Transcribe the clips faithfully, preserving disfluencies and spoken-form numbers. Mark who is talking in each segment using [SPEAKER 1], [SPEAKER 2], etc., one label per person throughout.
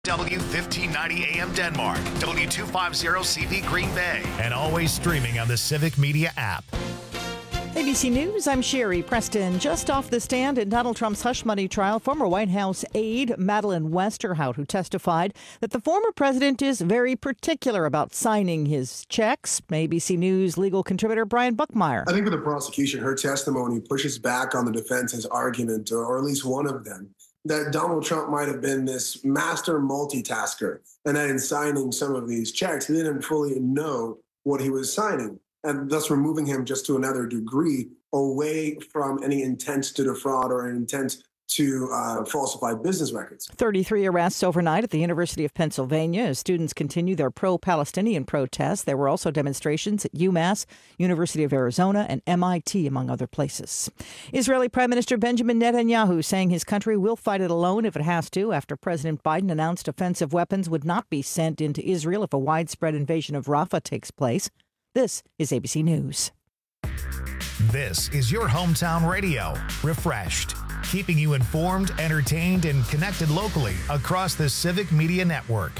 [SPEAKER 1] W fifteen ninety A M Denmark, W two fifty C V Green Bay, and always streaming on the Civic Media app.
[SPEAKER 2] A B C News, I'm Sherry Preston. Just off the stand in Donald Trump's hush money trial, former White House aide Madeleine Westerhout, who testified that the former president is very particular about signing his checks. A B C News legal contributor Brian Buckmeyer.
[SPEAKER 3] I think for the prosecution, her testimony pushes back on the defense's argument, or at least one of them, that Donald Trump might have been this master multitasker, and that in signing some of these checks, he didn't fully know what he was signing, and thus removing him just to another degree away from any intent to defraud or an intent to uh, falsify business records.
[SPEAKER 2] thirty-three arrests overnight at the University of Pennsylvania as students continue their pro-Palestinian protests. There were also demonstrations at UMass, University of Arizona, and M I T, among other places. Israeli Prime Minister Benjamin Netanyahu saying his country will fight it alone if it has to after President Biden announced offensive weapons would not be sent into Israel if a widespread invasion of Rafah takes place. This is A B C News.
[SPEAKER 1] This is your hometown radio, refreshed, keeping you informed, entertained, and connected locally across the Civic Media Network.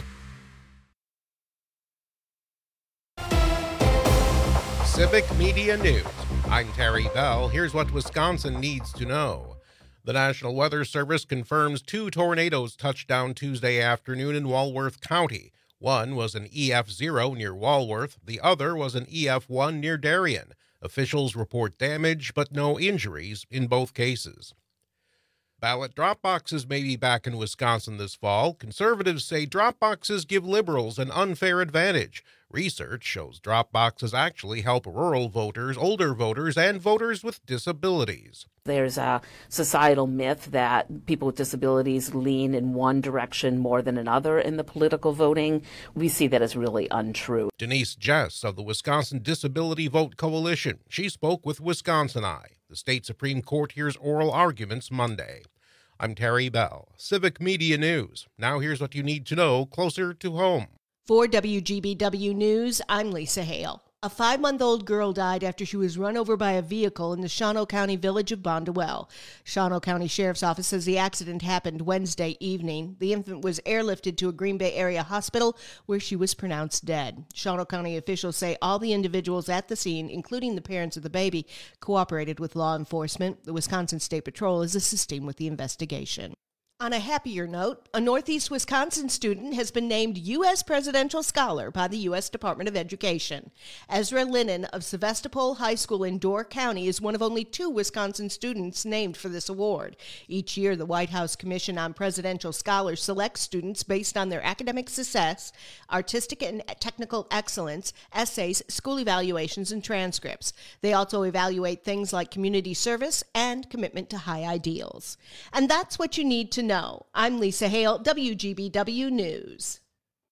[SPEAKER 4] Civic Media News. I'm Terry Bell. Here's what Wisconsin needs to know. The National Weather Service confirms two tornadoes touched down Tuesday afternoon in Walworth County. One was an E F zero near Walworth. The other was an E F one near Darien. Officials report damage, but no injuries in both cases. Ballot drop boxes may be back in Wisconsin this fall. Conservatives say drop boxes give liberals an unfair advantage. Research shows drop boxes actually help rural voters, older voters, and voters with disabilities.
[SPEAKER 5] There's a societal myth that people with disabilities lean in one direction more than another in the political voting. We see that as really untrue.
[SPEAKER 4] Denise Jess of the Wisconsin Disability Vote Coalition. She spoke with Wisconsin Eye. The state Supreme Court hears oral arguments Monday. I'm Terry Bell, Civic Media News. Now here's what you need to know closer to home.
[SPEAKER 6] For W G B W News, I'm Lisa Hale. A five-month-old girl died after she was run over by a vehicle in the Shawano County village of Bondwell. Shawano County Sheriff's Office says the accident happened Wednesday evening. The infant was airlifted to a Green Bay area hospital where she was pronounced dead. Shawano County officials say all the individuals at the scene, including the parents of the baby, cooperated with law enforcement. The Wisconsin State Patrol is assisting with the investigation. On a happier note, a Northeast Wisconsin student has been named U S Presidential Scholar by the U S Department of Education. Ezra Lennon of Sevastopol High School in Door County is one of only two Wisconsin students named for this award. Each year, the White House Commission on Presidential Scholars selects students based on their academic success, artistic and technical excellence, essays, school evaluations, and transcripts. They also evaluate things like community service and commitment to high ideals. And that's what you need to know. No, I'm Lisa Hale, W G B W News.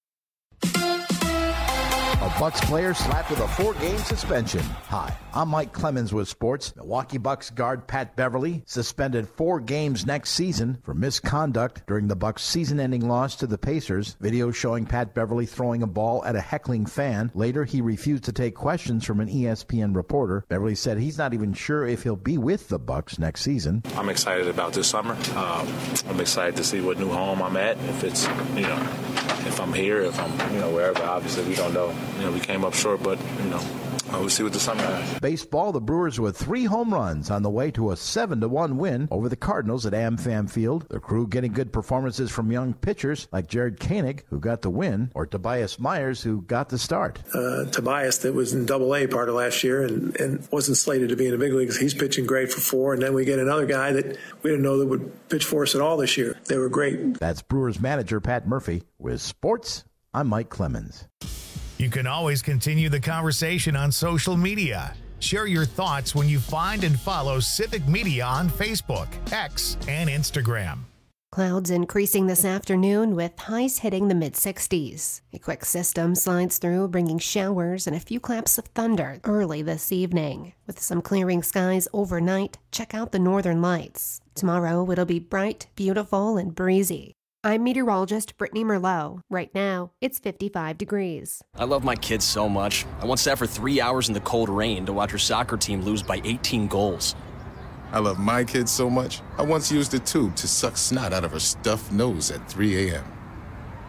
[SPEAKER 7] A Bucks player slapped with a four-game suspension. Hi, I'm Mike Clemens with sports. Milwaukee Bucks guard Pat Beverly suspended four games next season for misconduct during the Bucks' season-ending loss to the Pacers. Video showing Pat Beverly throwing a ball at a heckling fan. Later, he refused to take questions from an E S P N reporter. Beverly said he's not even sure if he'll be with the Bucks next season.
[SPEAKER 8] I'm excited about this summer. Um, I'm excited to see what new home I'm at. If it's, you know, if I'm here, if I'm, you know, wherever. Obviously, we don't know. You know, we came up short, but, you know, we'll see what the summer has.
[SPEAKER 7] Baseball, the Brewers with three home runs on the way to a seven to one win over the Cardinals at AmFam Field. The Crew getting good performances from young pitchers like Jared Koenig, who got the win, or Tobias Myers, who got the start.
[SPEAKER 9] Uh, Tobias, that was in double A part of last year and, and wasn't slated to be in the big leagues. He's pitching great for four, and then we get another guy that we didn't know that would pitch for us at all this year. They were great.
[SPEAKER 7] That's Brewers manager Pat Murphy. With sports, I'm Mike Clemens.
[SPEAKER 1] You can always continue the conversation on social media. Share your thoughts when you find and follow Civic Media on Facebook, X, and Instagram.
[SPEAKER 10] Clouds increasing this afternoon with highs hitting the mid sixties. A quick system slides through, bringing showers and a few claps of thunder early this evening. With some clearing skies overnight, check out the northern lights. Tomorrow it'll be bright, beautiful, and breezy. I'm meteorologist Brittany Merlot. Right now, it's fifty-five degrees.
[SPEAKER 11] I love my kids so much. I once sat for three hours in the cold rain to watch her soccer team lose by eighteen goals.
[SPEAKER 12] I love my kids so much, I once used a tube to suck snot out of her stuffed nose at three a.m.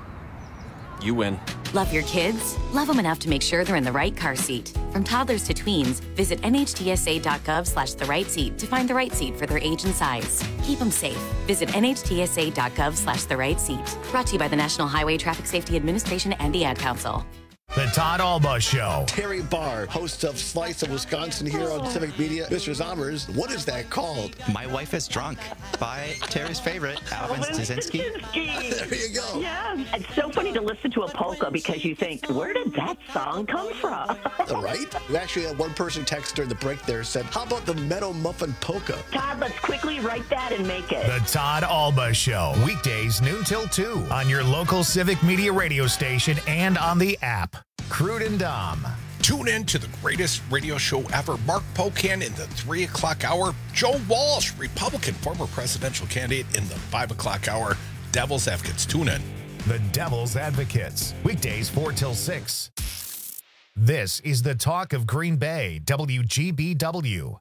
[SPEAKER 11] You win.
[SPEAKER 13] Love your kids? Love them enough to make sure they're in the right car seat. From toddlers to tweens, visit nhtsa.gov slash the right seat to find the right seat for their age and size. Keep them safe. Visit nhtsa.gov slash the right seat. Brought to you by the National Highway Traffic Safety Administration and the Ad Council.
[SPEAKER 1] The Todd Alba Show.
[SPEAKER 14] Terry Barr, host of Slice of Wisconsin here on Civic Media. Mister Zommers, what is that called?
[SPEAKER 15] My Wife is Drunk by Terry's favorite, Alvin Staszynski.
[SPEAKER 14] There you go.
[SPEAKER 16] Yeah. It's so funny to listen to a polka because you think, where did that song come from?
[SPEAKER 14] Right? We actually had one person text during the break there said, how about the Meadow Muffin Polka?
[SPEAKER 16] Todd, let's quickly write that and make it.
[SPEAKER 1] The Todd Alba Show. Weekdays noon till two on your local Civic Media radio station and on the app. Crude and Dom.
[SPEAKER 17] Tune in to the greatest radio show ever. Mark Pocan in the three o'clock hour. Joe Walsh, Republican former presidential candidate, in the five o'clock hour. Devil's Advocates. Tune in.
[SPEAKER 1] The Devil's Advocates. Weekdays four till six. This is the talk of Green Bay, W G B W.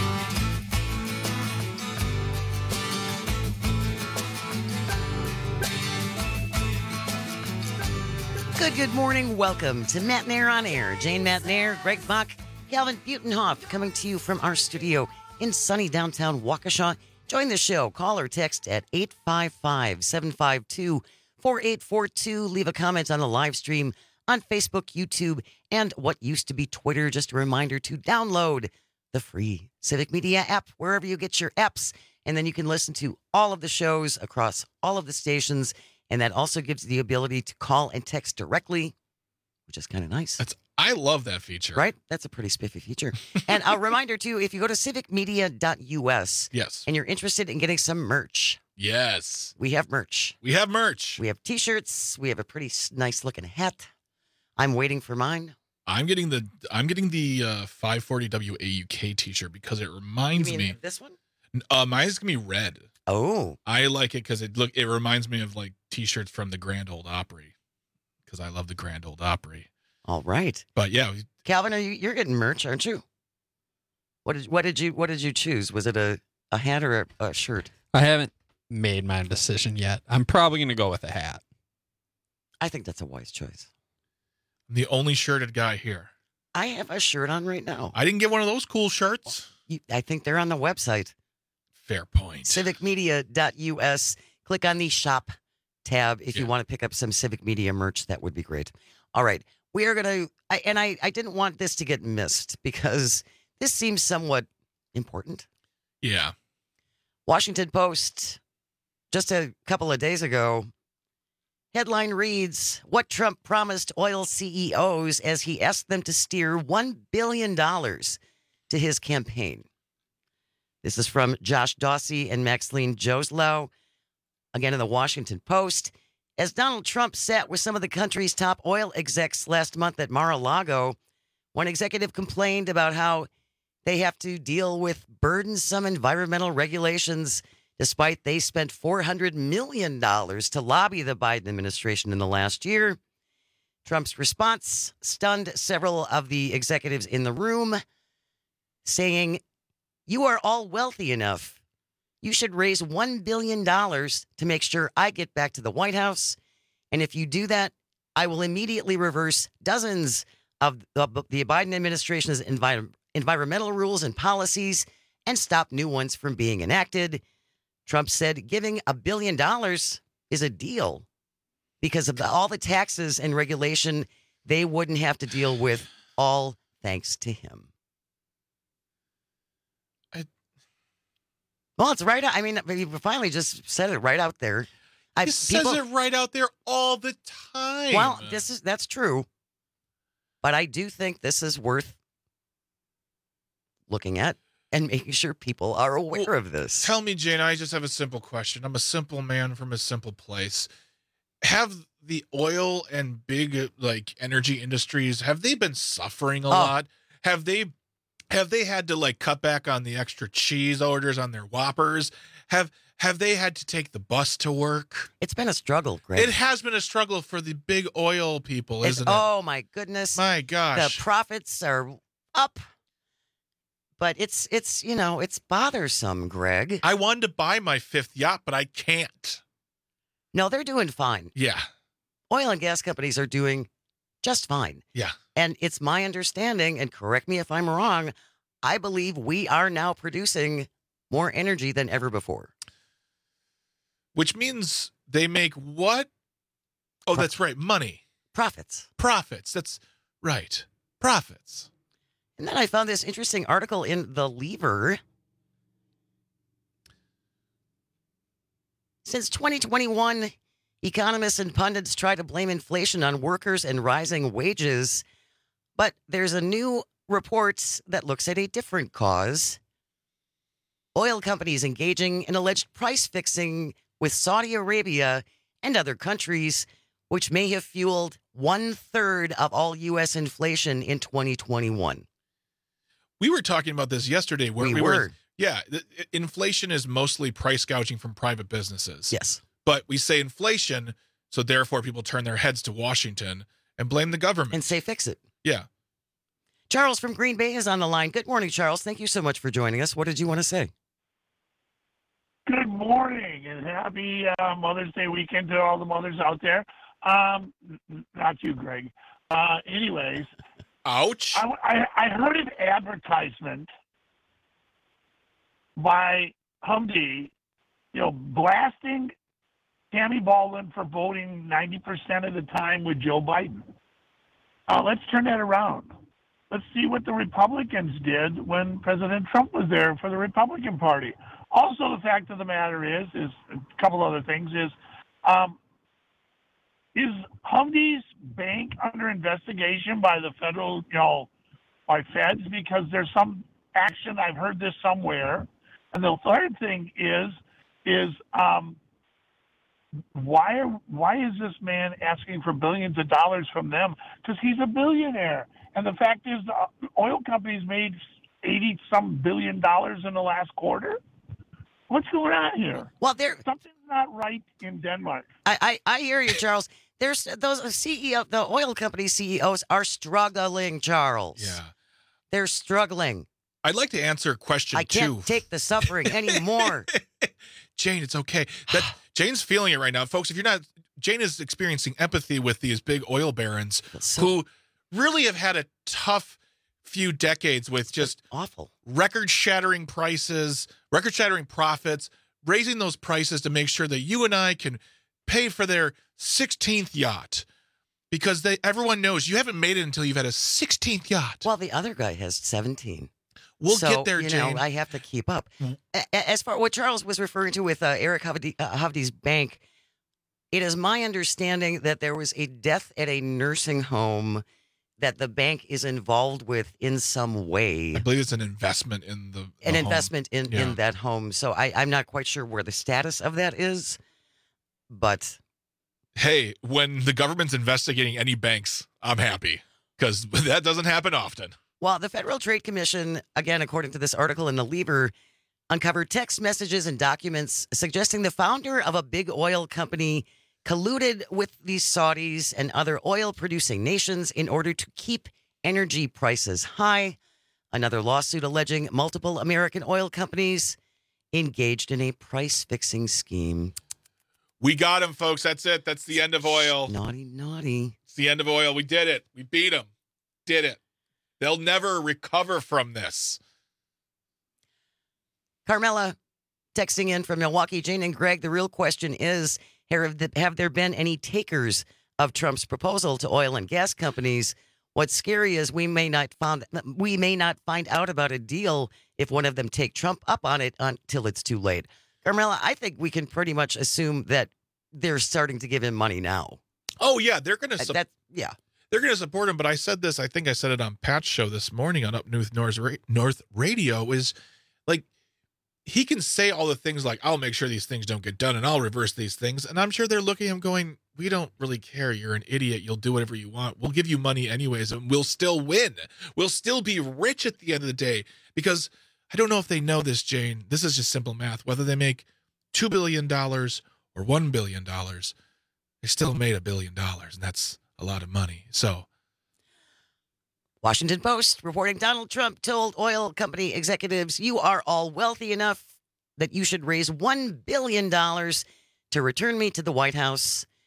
[SPEAKER 18] Good, good morning. Welcome to Matt Nair on Air. Jane Matt Nair, Greg Bach, Calvin Butenhoff coming to you from our studio in sunny downtown Waukesha. Join the show. Call or text at eight five five, seven five two, four eight four two. Leave a comment on the live stream on Facebook, YouTube, and what used to be Twitter. Just a reminder to download the free Civic Media app wherever you get your apps. And then you can listen to all of the shows across all of the stations. And that also gives you the ability to call and text directly, which is kind of nice.
[SPEAKER 17] That's I love that feature.
[SPEAKER 18] Right? That's a pretty spiffy feature. And a reminder, too, if you go to civic media dot U S
[SPEAKER 17] yes,
[SPEAKER 18] and you're interested in getting some merch.
[SPEAKER 17] Yes.
[SPEAKER 18] We have merch.
[SPEAKER 17] We have merch.
[SPEAKER 18] We have T-shirts. We have a pretty nice-looking hat. I'm waiting for mine.
[SPEAKER 17] I'm getting the I'm getting the uh, five forty W A U K T-shirt because it reminds
[SPEAKER 18] you mean
[SPEAKER 17] me.
[SPEAKER 18] This one?
[SPEAKER 17] Uh, mine's gonna be red.
[SPEAKER 18] Oh,
[SPEAKER 17] I like it because it look. It reminds me of like T-shirts from the Grand Ole Opry because I love the Grand Ole Opry.
[SPEAKER 18] All right,
[SPEAKER 17] but yeah,
[SPEAKER 18] Calvin, are you you're getting merch, aren't you? What did what did you what did you choose? Was it a, a hat or a, a shirt?
[SPEAKER 19] I haven't made my decision yet. I'm probably gonna go with a hat.
[SPEAKER 18] I think that's a wise choice.
[SPEAKER 17] I'm the only shirted guy here.
[SPEAKER 18] I have a shirt on right now.
[SPEAKER 17] I didn't get one of those cool shirts.
[SPEAKER 18] You, I think they're on the website.
[SPEAKER 17] Fair point.
[SPEAKER 18] civic media dot U S. Click on the shop tab if yeah. you want to pick up some Civic Media merch. That would be great. All right. We are going to, and I, I didn't want this to get missed because this seems somewhat important.
[SPEAKER 17] Yeah.
[SPEAKER 18] Washington Post, just a couple of days ago, headline reads, what Trump promised oil C E Os as he asked them to steer one billion dollars to his campaign. This is from Josh Dawsey and Maxine Joslow, again in the Washington Post. As Donald Trump sat with some of the country's top oil execs last month at Mar-a-Lago, one executive complained about how they have to deal with burdensome environmental regulations, despite they spent four hundred million dollars to lobby the Biden administration in the last year. Trump's response stunned several of the executives in the room, saying, you are all wealthy enough. You should raise one billion dollars to make sure I get back to the White House. And if you do that, I will immediately reverse dozens of the, the Biden administration's envi- environmental rules and policies and stop new ones from being enacted. Trump said giving a billion dollars is a deal because of the, all the taxes and regulation they wouldn't have to deal with, all thanks to him. Well, it's right out. I mean, you finally just said it right out there.
[SPEAKER 17] He says it right out there all the time.
[SPEAKER 18] Well, this is that's true. But I do think this is worth looking at and making sure people are aware well, of this.
[SPEAKER 17] Tell me, Jane, I just have a simple question. I'm a simple man from a simple place. Have the oil and big like energy industries, have they been suffering a oh. lot? Have they Have they had to like cut back on the extra cheese orders on their Whoppers? Have have they had to take the bus to work?
[SPEAKER 18] It's been a struggle, Greg.
[SPEAKER 17] It has been a struggle for the big oil people, isn't
[SPEAKER 18] it's,
[SPEAKER 17] it?
[SPEAKER 18] Oh my goodness.
[SPEAKER 17] My gosh.
[SPEAKER 18] The profits are up. But it's it's you know, it's bothersome, Greg.
[SPEAKER 17] I wanted to buy my fifth yacht, but I can't.
[SPEAKER 18] No, they're doing fine.
[SPEAKER 17] Yeah.
[SPEAKER 18] oil and gas companies are doing just fine.
[SPEAKER 17] Yeah.
[SPEAKER 18] And it's my understanding, and correct me if I'm wrong, I believe we are now producing more energy than ever before.
[SPEAKER 17] Which means they make what? Oh, that's right. Money.
[SPEAKER 18] Profits.
[SPEAKER 17] Profits. That's right. Profits.
[SPEAKER 18] And then I found this interesting article in The Lever. Since twenty twenty-one, economists and pundits try to blame inflation on workers and rising wages. But there's a new report that looks at a different cause. Oil companies engaging in alleged price fixing with Saudi Arabia and other countries, which may have fueled one-third of all U S inflation in twenty twenty-one.
[SPEAKER 17] We were talking about this yesterday. Where
[SPEAKER 18] we,
[SPEAKER 17] we
[SPEAKER 18] were.
[SPEAKER 17] were. Yeah, th- inflation is mostly price gouging from private businesses.
[SPEAKER 18] Yes.
[SPEAKER 17] But we say inflation, so therefore people turn their heads to Washington and blame the government.
[SPEAKER 18] And say fix it.
[SPEAKER 17] Yeah.
[SPEAKER 18] Charles from Green Bay is on the line. Good morning, Charles. Thank you so much for joining us. What did you want to say?
[SPEAKER 20] Good morning and happy uh, Mother's Day weekend to all the mothers out there. Um, not you, Greg. Uh, anyways.
[SPEAKER 17] Ouch.
[SPEAKER 20] I, I, I heard an advertisement by Humvee, you know, blasting Tammy Baldwin for voting ninety percent of the time with Joe Biden. Uh, let's turn that around. Let's see what the Republicans did when President Trump was there for the Republican Party. Also, the fact of the matter is, is a couple other things, is um, is Humvee's bank under investigation by the federal, you know, by feds? Because there's some action, I've heard this somewhere. And the third thing is, is um, why are, why is this man asking for billions of dollars from them? Because he's a billionaire. And the fact is, the oil companies made eighty some billion dollars in the last quarter. What's going on here?
[SPEAKER 18] Well, there
[SPEAKER 20] something's not right in Denmark.
[SPEAKER 18] I, I, I hear you, Charles. There's those C E O, the oil company C E Os are struggling, Charles.
[SPEAKER 17] Yeah.
[SPEAKER 18] They're struggling.
[SPEAKER 17] I'd like to answer question
[SPEAKER 18] I can't
[SPEAKER 17] two.
[SPEAKER 18] take the suffering anymore.
[SPEAKER 17] Jane, it's okay. That Jane's feeling it right now. Folks, if you're not, Jane is experiencing empathy with these big oil barons
[SPEAKER 18] so,
[SPEAKER 17] who really have had a tough few decades with just
[SPEAKER 18] awful
[SPEAKER 17] record-shattering prices, record-shattering profits, raising those prices to make sure that you and I can pay for their sixteenth yacht. Because they everyone knows you haven't made it until you've had a sixteenth yacht.
[SPEAKER 18] Well, the other guy has seventeen.
[SPEAKER 17] We'll
[SPEAKER 18] so,
[SPEAKER 17] get there,
[SPEAKER 18] you
[SPEAKER 17] Jane.
[SPEAKER 18] know, I have to keep up. As far what Charles was referring to with uh, Eric Hovde, uh, Hovde's bank, it is my understanding that there was a death at a nursing home that the bank is involved with in some way.
[SPEAKER 17] I believe it's an investment in the, the
[SPEAKER 18] an
[SPEAKER 17] home.
[SPEAKER 18] investment in,
[SPEAKER 17] yeah.
[SPEAKER 18] in that home. So I, I'm not quite sure where the status of that is, but
[SPEAKER 17] hey, when the government's investigating any banks, I'm happy because that doesn't happen often.
[SPEAKER 18] Well, the Federal Trade Commission, again, according to this article in The Lever, uncovered text messages and documents suggesting the founder of a big oil company colluded with the Saudis and other oil-producing nations in order to keep energy prices high. Another lawsuit alleging multiple American oil companies engaged in a price-fixing scheme.
[SPEAKER 17] We got him, folks. That's it. That's the end of oil.
[SPEAKER 18] Naughty, naughty.
[SPEAKER 17] It's the end of oil. We did it. We beat them. Did it. They'll never recover from this.
[SPEAKER 18] Carmela texting in from Milwaukee. Jane and Greg, the real question is, have, the, have there been any takers of Trump's proposal to oil and gas companies? What's scary is we may not found we may not find out about a deal if one of them take Trump up on it until it's too late. Carmela, I think we can pretty much assume that they're starting to give him money now.
[SPEAKER 17] Oh, yeah. They're going to
[SPEAKER 18] su- that, yeah.
[SPEAKER 17] They're going to support him. But I said this, I think I said it on Pat's show this morning on Up North, North Radio, is like, he can say all the things like, I'll make sure these things don't get done and I'll reverse these things. And I'm sure they're looking at him going, we don't really care. You're an idiot. You'll do whatever you want. We'll give you money anyways, and we'll still win. We'll still be rich at the end of the day. Because I don't know if they know this, Jane. This is just simple math. Whether they make two billion dollars or one billion dollars, they still made a billion dollars. And that's a lot of money. So,
[SPEAKER 18] Washington Post reporting Donald Trump told oil company executives, you are all wealthy enough that you should raise one billion dollars to return me to the White House.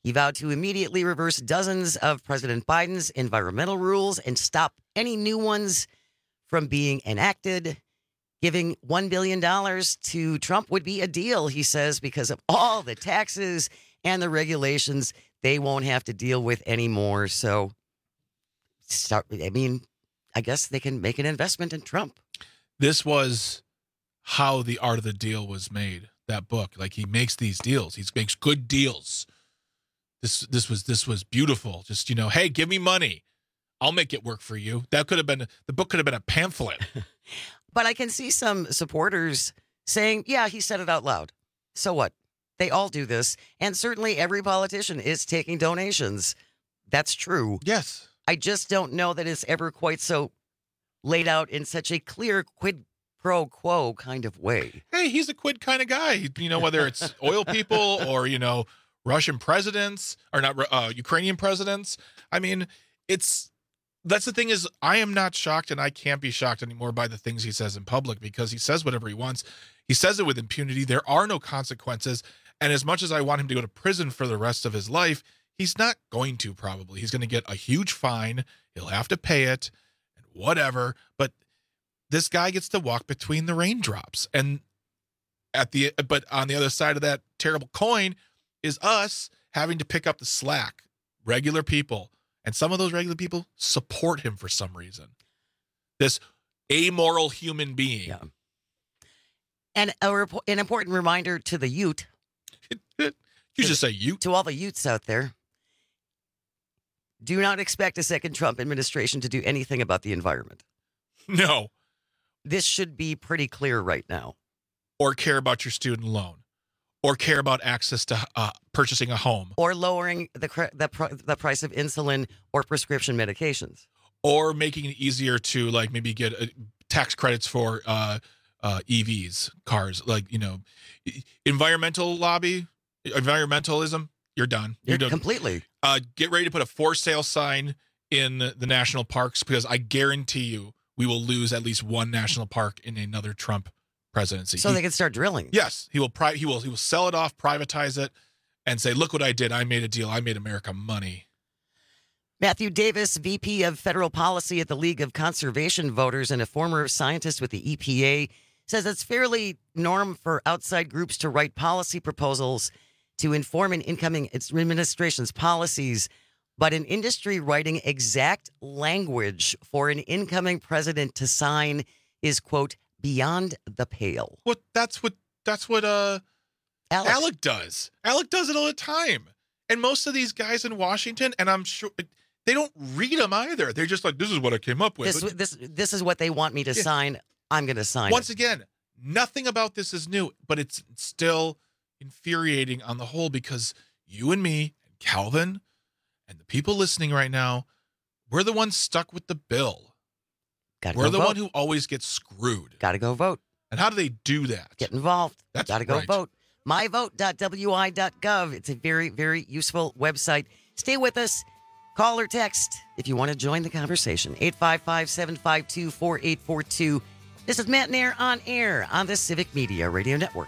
[SPEAKER 18] He vowed to immediately reverse dozens of President Biden's environmental rules and stop any new ones from being enacted. Giving one billion dollars to Trump would be a deal, he says, because of all the taxes and the regulations they won't have to deal with anymore. So, start, I mean, I guess they can make an investment in Trump.
[SPEAKER 17] This was how The Art of the Deal was made, that book. Like, he makes these deals. He makes good deals. This this was this was beautiful. Just, you know, hey, give me money. I'll make it work for you. That could have been, the book could have been a pamphlet.
[SPEAKER 18] But I can see some supporters saying, yeah, he said it out loud. So what? They all do this. And certainly every politician is taking donations. That's true.
[SPEAKER 17] Yes.
[SPEAKER 18] I just don't know that it's ever quite so laid out in such a clear quid pro quo kind of way.
[SPEAKER 17] Hey, he's a quid kind of guy. You know, whether it's oil people or, you know, Russian presidents or not uh, Ukrainian presidents. I mean, it's that's the thing is I am not shocked and I can't be shocked anymore by the things he says in public because he says whatever he wants. He says it with impunity. There are no consequences. And as much as I want him to go to prison for the rest of his life, he's not going to probably. He's going to get a huge fine. He'll have to pay it and whatever. But this guy gets to walk between the raindrops. And at the but on the other side of that terrible coin is us having to pick up the slack, regular people. And some of those regular people support him for some reason. This amoral human being.
[SPEAKER 18] Yeah. And a rep- an important reminder to the Ute.
[SPEAKER 17] You just say Ute?
[SPEAKER 18] To all the Utes out there. Do not expect a second Trump administration to do anything about the environment.
[SPEAKER 17] No.
[SPEAKER 18] This should be pretty clear right now.
[SPEAKER 17] Or care about your student loan. Or care about access to uh, purchasing a home.
[SPEAKER 18] Or lowering the, cr- the, pr- the price of insulin or prescription medications.
[SPEAKER 17] Or making it easier to, like, maybe get uh, tax credits for uh, uh, E Vs, cars. Like, you know, environmental lobby, environmentalism, you're done.
[SPEAKER 18] You're,
[SPEAKER 17] you're done.
[SPEAKER 18] Completely.
[SPEAKER 17] Uh, get ready to put a for sale sign in the national parks because I guarantee you we will lose at least one national park in another Trump presidency.
[SPEAKER 18] So
[SPEAKER 17] he,
[SPEAKER 18] they can start drilling.
[SPEAKER 17] Yes, he will. Pri- he will. He will sell it off, privatize it, and say, "Look what I did! I made a deal. I made America money."
[SPEAKER 18] Matthew Davis, V P of Federal Policy at the League of Conservation Voters and a former scientist with the E P A, says it's fairly norm for outside groups to write policy proposals to inform an incoming administration's policies, but an industry writing exact language for an incoming president to sign is, quote, beyond the pale.
[SPEAKER 17] What that's what that's what uh
[SPEAKER 18] Alec.
[SPEAKER 17] Alec does. Alec does it all the time. And most of these guys in Washington, and I'm sure they don't read them either. They're just like, this is what I came up with.
[SPEAKER 18] This this this is what they want me to
[SPEAKER 17] Yeah.
[SPEAKER 18] sign. I'm going to sign
[SPEAKER 17] Once
[SPEAKER 18] it.
[SPEAKER 17] again, nothing about this is new, but it's still infuriating on the whole because you and me and Calvin and the people listening right now, we're the ones stuck with the bill.
[SPEAKER 18] Gotta
[SPEAKER 17] We're
[SPEAKER 18] go
[SPEAKER 17] the
[SPEAKER 18] vote.
[SPEAKER 17] one who always gets screwed.
[SPEAKER 18] Got to go vote.
[SPEAKER 17] And how do they do that?
[SPEAKER 18] Get involved.
[SPEAKER 17] That's
[SPEAKER 18] Got to go
[SPEAKER 17] right.
[SPEAKER 18] vote. my vote dot w i dot gov. It's a very, very useful website. Stay with us. Call or text if you want to join the conversation. eight five five, seven five two, four eight four two. This is Matt Nair on air on the Civic Media Radio Network.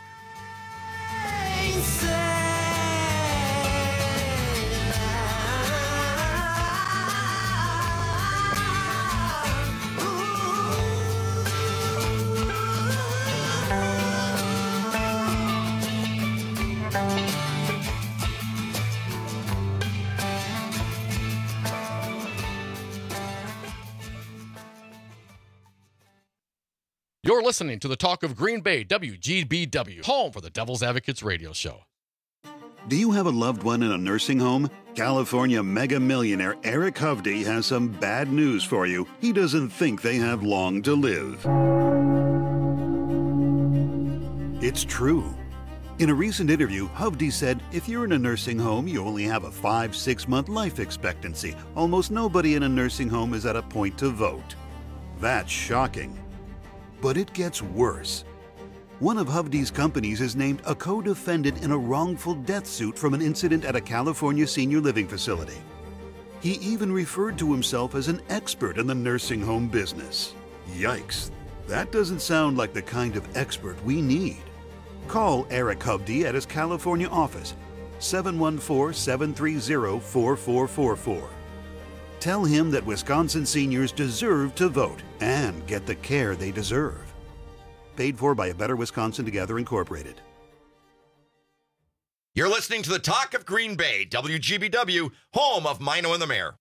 [SPEAKER 21] You're listening to the Talk of Green Bay, W G B W, home for the Devil's Advocates radio show.
[SPEAKER 22] Do you have a loved one in a nursing home? California mega millionaire Eric Hovde has some bad news for you. He doesn't think they have long to live. It's true. In a recent interview, Hovde said, if you're in a nursing home, you only have a five, six month life expectancy. Almost nobody in a nursing home is at a point to vote. That's shocking. But it gets worse. One of Hovde's companies is named a co-defendant in a wrongful death suit from an incident at a California senior living facility. He even referred to himself as an expert in the nursing home business. Yikes. That doesn't sound like the kind of expert we need. Call Eric Hovde at his California office seven one four, seven three zero, four four four four. Tell him that Wisconsin seniors deserve to vote and get the care they deserve. Paid for by A Better Wisconsin Together, Incorporated.
[SPEAKER 2] You're listening to the Talk of Green Bay, W G B W, home of Mino and the Mayor.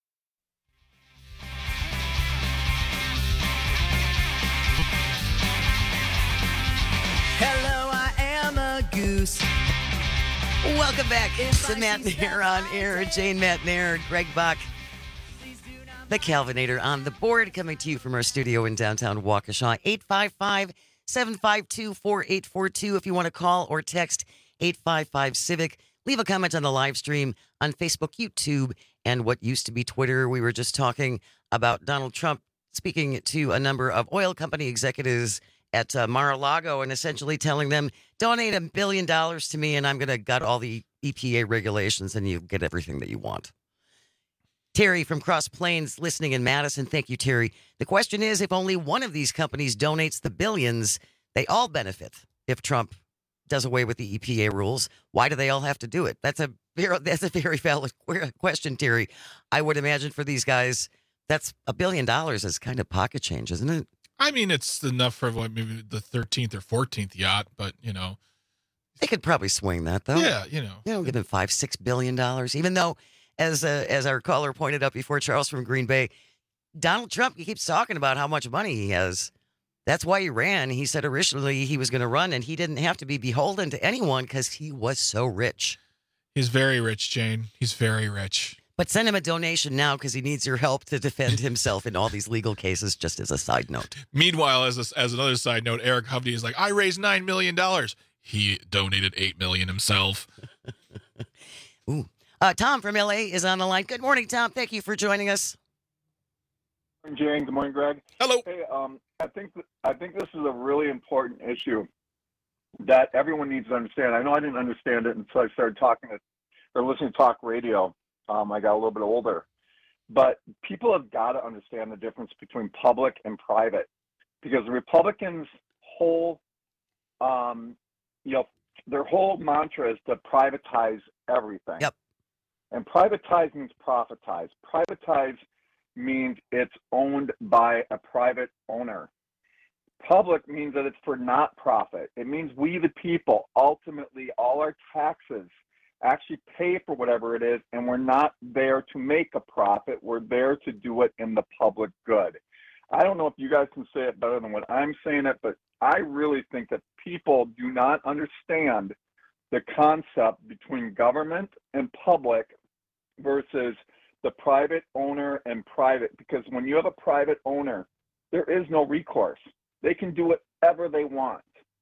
[SPEAKER 18] Hello, I am a goose. Welcome back to Matt Nair on air. Jane Matt Nair, Greg Buck, the Calvinator on the board, coming to you from our studio in downtown Waukesha. eight five five, seven five two, four eight four two if you want to call or text eight five five Civic. Leave a comment on the live stream on Facebook, YouTube, and what used to be Twitter. We were just talking about Donald Trump speaking to a number of oil company executives at uh, Mar-a-Lago and essentially telling them, donate a billion dollars to me and I'm going to gut all the E P A regulations and you get everything that you want. Terry from Cross Plains listening in Madison. Thank you, Terry. The question is, if only one of these companies donates the billions, they all benefit. If Trump does away with the E P A rules, why do they all have to do it? That's a very, that's a very valid question, Terry. I would imagine for these guys, that's a billion dollars is kind of pocket change, isn't it?
[SPEAKER 17] I mean, it's enough for what, maybe the thirteenth or fourteenth yacht, but, you know.
[SPEAKER 18] They could probably swing that, though.
[SPEAKER 17] Yeah, you know.
[SPEAKER 18] You know, give them five, six billion dollars, even though, as uh, as our caller pointed out before, Charles from Green Bay, Donald Trump, he keeps talking about how much money he has. That's why he ran. He said originally he was going to run, and he didn't have to be beholden to anyone because he was so rich.
[SPEAKER 17] He's very rich, Jane. He's very rich.
[SPEAKER 18] But send him a donation now because he needs your help to defend himself in all these legal cases, just as a side note.
[SPEAKER 17] Meanwhile, as a, as another side note, Eric Hovde is like, I raised nine million dollars. He donated eight million dollars himself.
[SPEAKER 18] Ooh. Uh, Tom from L A is on the line. Good morning, Tom. Thank you for joining us.
[SPEAKER 3] Good morning, Jane. Good morning, Greg.
[SPEAKER 17] Hello.
[SPEAKER 3] Hey, um, I think th- I think this is a really important issue that everyone needs to understand. I know I didn't understand it until I started talking to or listening to talk radio. Um, I got a little bit older, but people have got to understand the difference between public and private, because the Republicans' whole, um, you know, their whole mantra is to privatize everything.
[SPEAKER 18] Yep.
[SPEAKER 3] And privatize means profitize. Privatize means it's owned by a private owner. Public means that it's for not profit. It means we, the people, ultimately, all our taxes actually pay for whatever it is, and we're not there to make a profit. We're there to do it in the public good. I don't know if you guys can say it better than what I'm saying it, but I really think that people do not understand the concept between government and public versus the private owner and private, because when you have a private owner, there is no recourse. They can do whatever they want.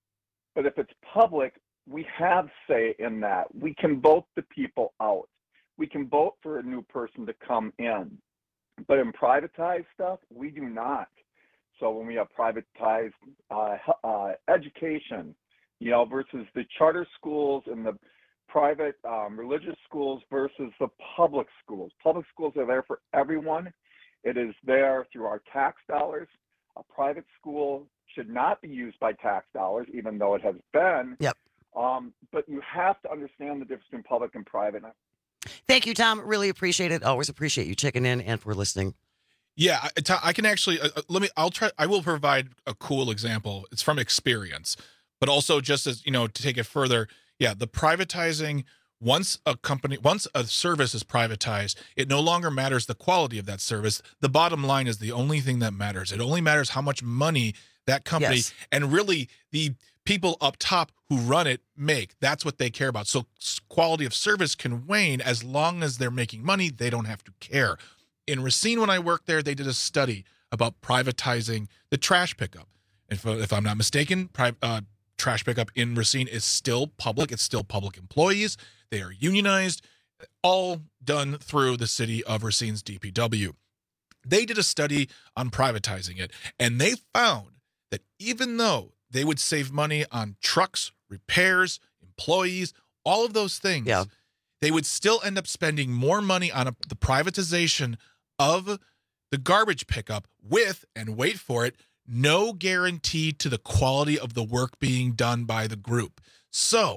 [SPEAKER 3] But if it's public, we have say in that. We can vote the people out. We can vote for a new person to come in. But in privatized stuff, we do not. So when we have privatized uh, uh, education, you know, versus the charter schools and the private um, religious schools versus the public schools. Public schools are there for everyone. It is there through our tax dollars. A private school should not be used by tax dollars, even though it has been.
[SPEAKER 18] Yep.
[SPEAKER 3] Um, but you have to understand the difference between public and private.
[SPEAKER 18] Thank you, Tom. Really appreciate it. Always appreciate you checking in and for listening.
[SPEAKER 17] Yeah, I, I can actually uh, let me. I'll try. I will provide a cool example. It's from experience, but also just as you know, to take it further. Yeah, the privatizing. Once a company, once a service is privatized, it no longer matters the quality of that service. The bottom line is the only thing that matters. It only matters how much money that company
[SPEAKER 18] Yes.
[SPEAKER 17] and really the people up top who run it make. That's what they care about. So s- quality of service can wane as long as they're making money. They don't have to care. In Racine, when I worked there, they did a study about privatizing the trash pickup. If, if I'm not mistaken, pri- uh, trash pickup in Racine is still public. It's still public employees. They are unionized, all done through the city of Racine's D P W. They did a study on privatizing it, and they found that even though they would save money on trucks, repairs, employees, all of those things,
[SPEAKER 18] yeah.
[SPEAKER 17] they would still end up spending more money on a, the privatization of the garbage pickup with, and wait for it, no guarantee to the quality of the work being done by the group. So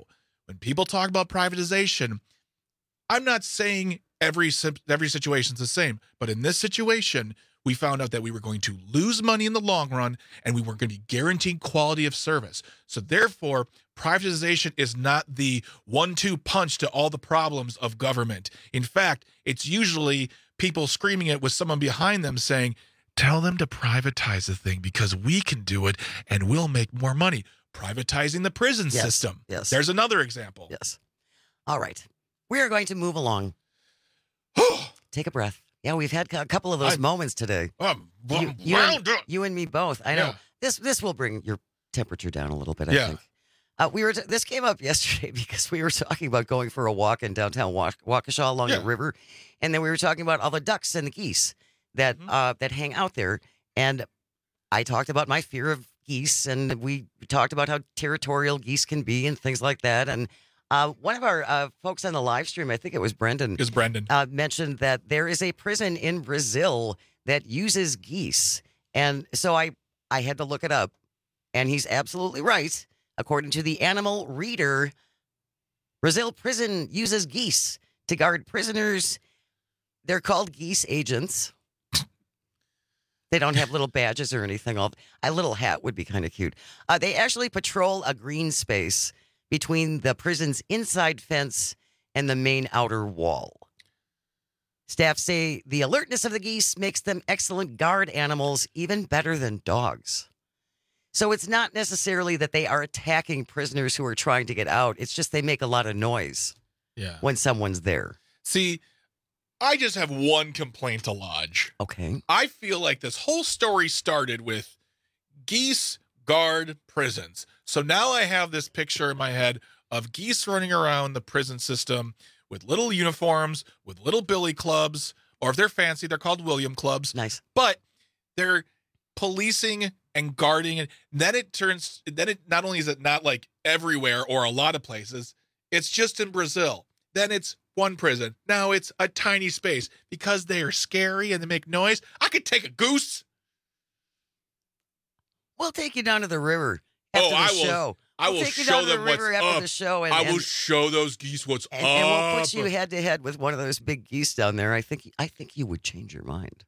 [SPEAKER 17] when people talk about privatization, I'm not saying every every situation's the same, but in this situation, we found out that we were going to lose money in the long run, and we weren't going to be guaranteed quality of service. So therefore, privatization is not the one-two punch to all the problems of government. In fact, it's usually people screaming it with someone behind them saying, tell them to privatize the thing because we can do it and we'll make more money. Privatizing the prison
[SPEAKER 18] Yes,
[SPEAKER 17] system.
[SPEAKER 18] yes.
[SPEAKER 17] There's another example.
[SPEAKER 18] Yes. All right. We are going to move along. Take a breath. Yeah, we've had a couple of those
[SPEAKER 17] I-
[SPEAKER 18] moments today.
[SPEAKER 17] Um,
[SPEAKER 18] You, you,
[SPEAKER 17] wound
[SPEAKER 18] and,
[SPEAKER 17] up.
[SPEAKER 18] you and me both. I know.
[SPEAKER 17] Yeah.
[SPEAKER 18] This this will bring your temperature down a little bit, I
[SPEAKER 17] Yeah.
[SPEAKER 18] think. Uh, we were t- this came up yesterday because we were talking about going for a walk in downtown Wauk- Waukesha along
[SPEAKER 17] Yeah.
[SPEAKER 18] the river, and then we were talking about all the ducks and the geese that
[SPEAKER 17] Mm-hmm.
[SPEAKER 18] uh, that hang out there. And I talked about my fear of geese, and we talked about how territorial geese can be and things like that. And uh, one of our uh, folks on the live stream, I think it was Brendan,
[SPEAKER 17] Is Brendan.
[SPEAKER 18] uh, mentioned that there is a prison in Brazil that uses geese. And so I, I had to look it up, and he's absolutely right. According to the Animal Reader, Brazil prison uses geese to guard prisoners. They're called geese agents. They don't have little badges or anything. A little hat would be kind of cute. Uh, they actually patrol a green space between the prison's inside fence and the main outer wall. Staff say the alertness of the geese makes them excellent guard animals, even better than dogs. So it's not necessarily that they are attacking prisoners who are trying to get out. It's just they make a lot of noise
[SPEAKER 17] Yeah.
[SPEAKER 18] when someone's there.
[SPEAKER 17] See, I just have one complaint to lodge.
[SPEAKER 18] Okay.
[SPEAKER 17] I feel like this whole story started with geese guard prisons. So now I have this picture in my head of geese running around the prison system with little uniforms, with little billy clubs, or if they're fancy, they're called William clubs.
[SPEAKER 18] Nice.
[SPEAKER 17] But they're policing and guarding it. Then it turns, then it not only is it not like everywhere or a lot of places, it's just in Brazil. Then it's one prison. Now it's a tiny space because they are scary and they make noise. I could take a goose.
[SPEAKER 18] We'll take you down to the river after
[SPEAKER 17] Oh,
[SPEAKER 18] the
[SPEAKER 17] I will-
[SPEAKER 18] show.
[SPEAKER 17] I
[SPEAKER 18] We'll
[SPEAKER 17] will
[SPEAKER 18] take you
[SPEAKER 17] show
[SPEAKER 18] down to
[SPEAKER 17] them
[SPEAKER 18] the river
[SPEAKER 17] what's
[SPEAKER 18] after
[SPEAKER 17] up.
[SPEAKER 18] the show, and,
[SPEAKER 17] I will
[SPEAKER 18] and,
[SPEAKER 17] show those geese what's
[SPEAKER 18] and,
[SPEAKER 17] up.
[SPEAKER 18] and we'll put you head to head with one of those big geese down there. I think I think you would change your mind.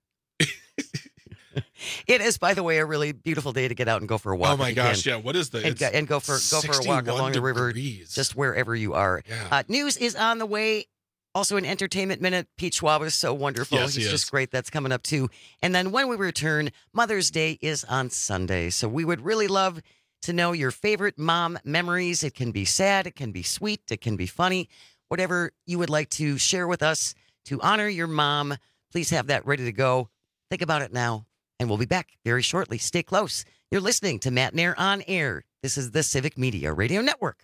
[SPEAKER 18] It is, by the way, a really beautiful day to get out and go for a walk.
[SPEAKER 17] Oh my
[SPEAKER 18] if you
[SPEAKER 17] gosh,
[SPEAKER 18] can.
[SPEAKER 17] yeah. What is the
[SPEAKER 18] And, go-
[SPEAKER 17] it's
[SPEAKER 18] and go for go for a walk along the river,
[SPEAKER 17] degrees.
[SPEAKER 18] just wherever you are.
[SPEAKER 17] Yeah.
[SPEAKER 18] Uh, news is on the way. Also, an entertainment minute. Pete Schwab is so wonderful.
[SPEAKER 17] Yes,
[SPEAKER 18] He's
[SPEAKER 17] he
[SPEAKER 18] just
[SPEAKER 17] is.
[SPEAKER 18] great. That's coming up too. And then when we return, Mother's Day is on Sunday. So we would really love to know your favorite mom memories. It can be sad, it can be sweet, it can be funny, whatever you would like to share with us to honor your mom. Please have that ready to go. Think about it now. And we'll be back very shortly. Stay close. You're listening to Matt Nair on Air. This is the Civic Media Radio Network.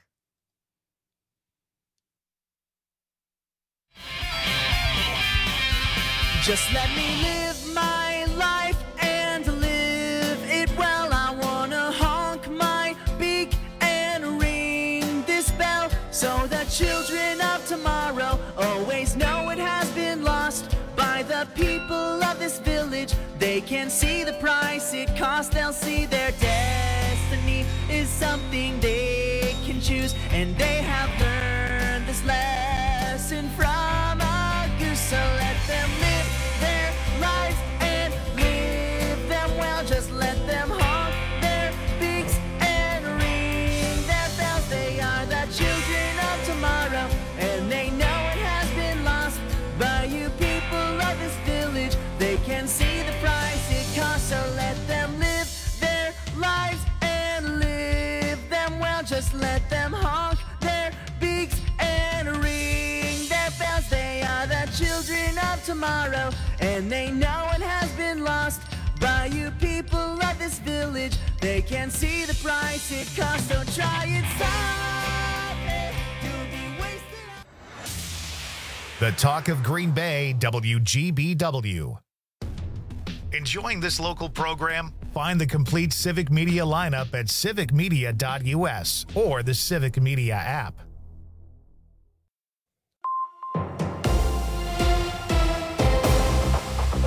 [SPEAKER 4] Just let me live my life and live it well. I wanna honk my beak and ring this bell so the children of tomorrow always know it has been lost by the people of this village. They can see the price it costs. They'll see their destiny is something they can choose, and they have learned this lesson from a goose. So let them live their lives and live them well. Just let them honk their beaks and ring their bells. They are the children of tomorrow, and they know it has been lost by you people of this village. They can see the price it costs, so let them live their lives and live them well. Just let them honk their beaks and ring their bells. They are the children of tomorrow, and they know it has been lost by you people of this village. They can see the price it costs, so try it, stop it. You'll be wasted.
[SPEAKER 1] The Talk of Green Bay, W G B W. Enjoying this local program? Find the complete Civic Media lineup at civic media dot U S or the Civic Media app.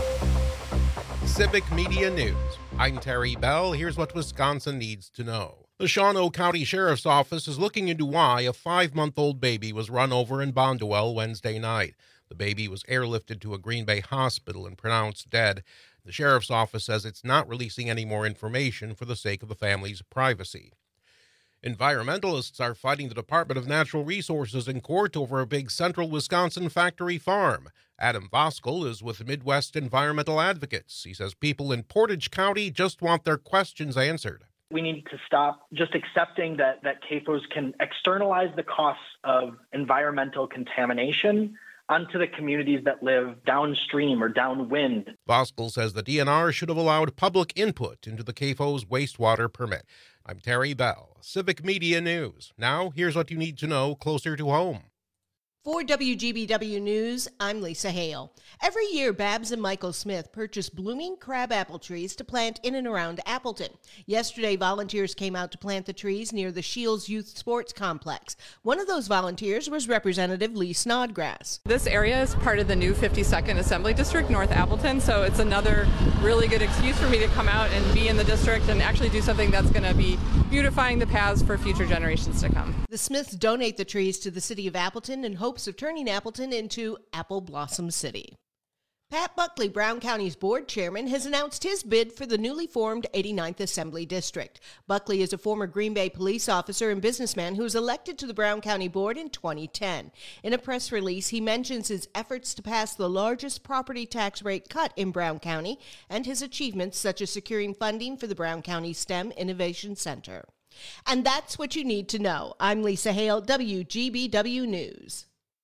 [SPEAKER 5] Civic Media News. I'm Terry Bell. Here's what Wisconsin needs to know. The Shawano County Sheriff's Office is looking into why a five-month-old baby was run over in Bonduel Wednesday night. The baby was airlifted to a Green Bay hospital and pronounced dead. The Sheriff's Office says it's not releasing any more information for the sake of the family's privacy. Environmentalists are fighting the Department of Natural Resources in court over a big central Wisconsin factory farm. Adam Voskel is with Midwest Environmental Advocates. He says people in Portage County just want their questions answered.
[SPEAKER 6] We need to stop just accepting that, that C A F Os can externalize the costs of environmental contamination onto the communities that live downstream or downwind.
[SPEAKER 5] Voskel says the D N R should have allowed public input into the C A F O's wastewater permit. I'm Terry Bell, Civic Media News. Now, here's what you need to know closer to home.
[SPEAKER 23] For W G B W News, I'm Lisa Hale. Every year, Babs and Michael Smith purchase blooming crab apple trees to plant in and around Appleton. Yesterday, volunteers came out to plant the trees near the Shields Youth Sports Complex. One of those volunteers was Representative Lee Snodgrass.
[SPEAKER 24] This area is part of the new fifty-second Assembly District, North Appleton, so it's another really good excuse for me to come out and be in the district and actually do something that's going to be beautifying the paths for future generations to come.
[SPEAKER 23] The Smiths donate the trees to the city of Appleton in hopes of turning Appleton into Apple Blossom City. Pat Buckley, Brown County's board chairman, has announced his bid for the newly formed eighty-ninth Assembly District. Buckley is a former Green Bay police officer and businessman who was elected to the Brown County Board in twenty ten. In a press release, he mentions his efforts to pass the largest property tax rate cut in Brown County and his achievements such as securing funding for the Brown County STEM Innovation Center. And that's what you need to know. I'm Lisa Hale, W G B W News.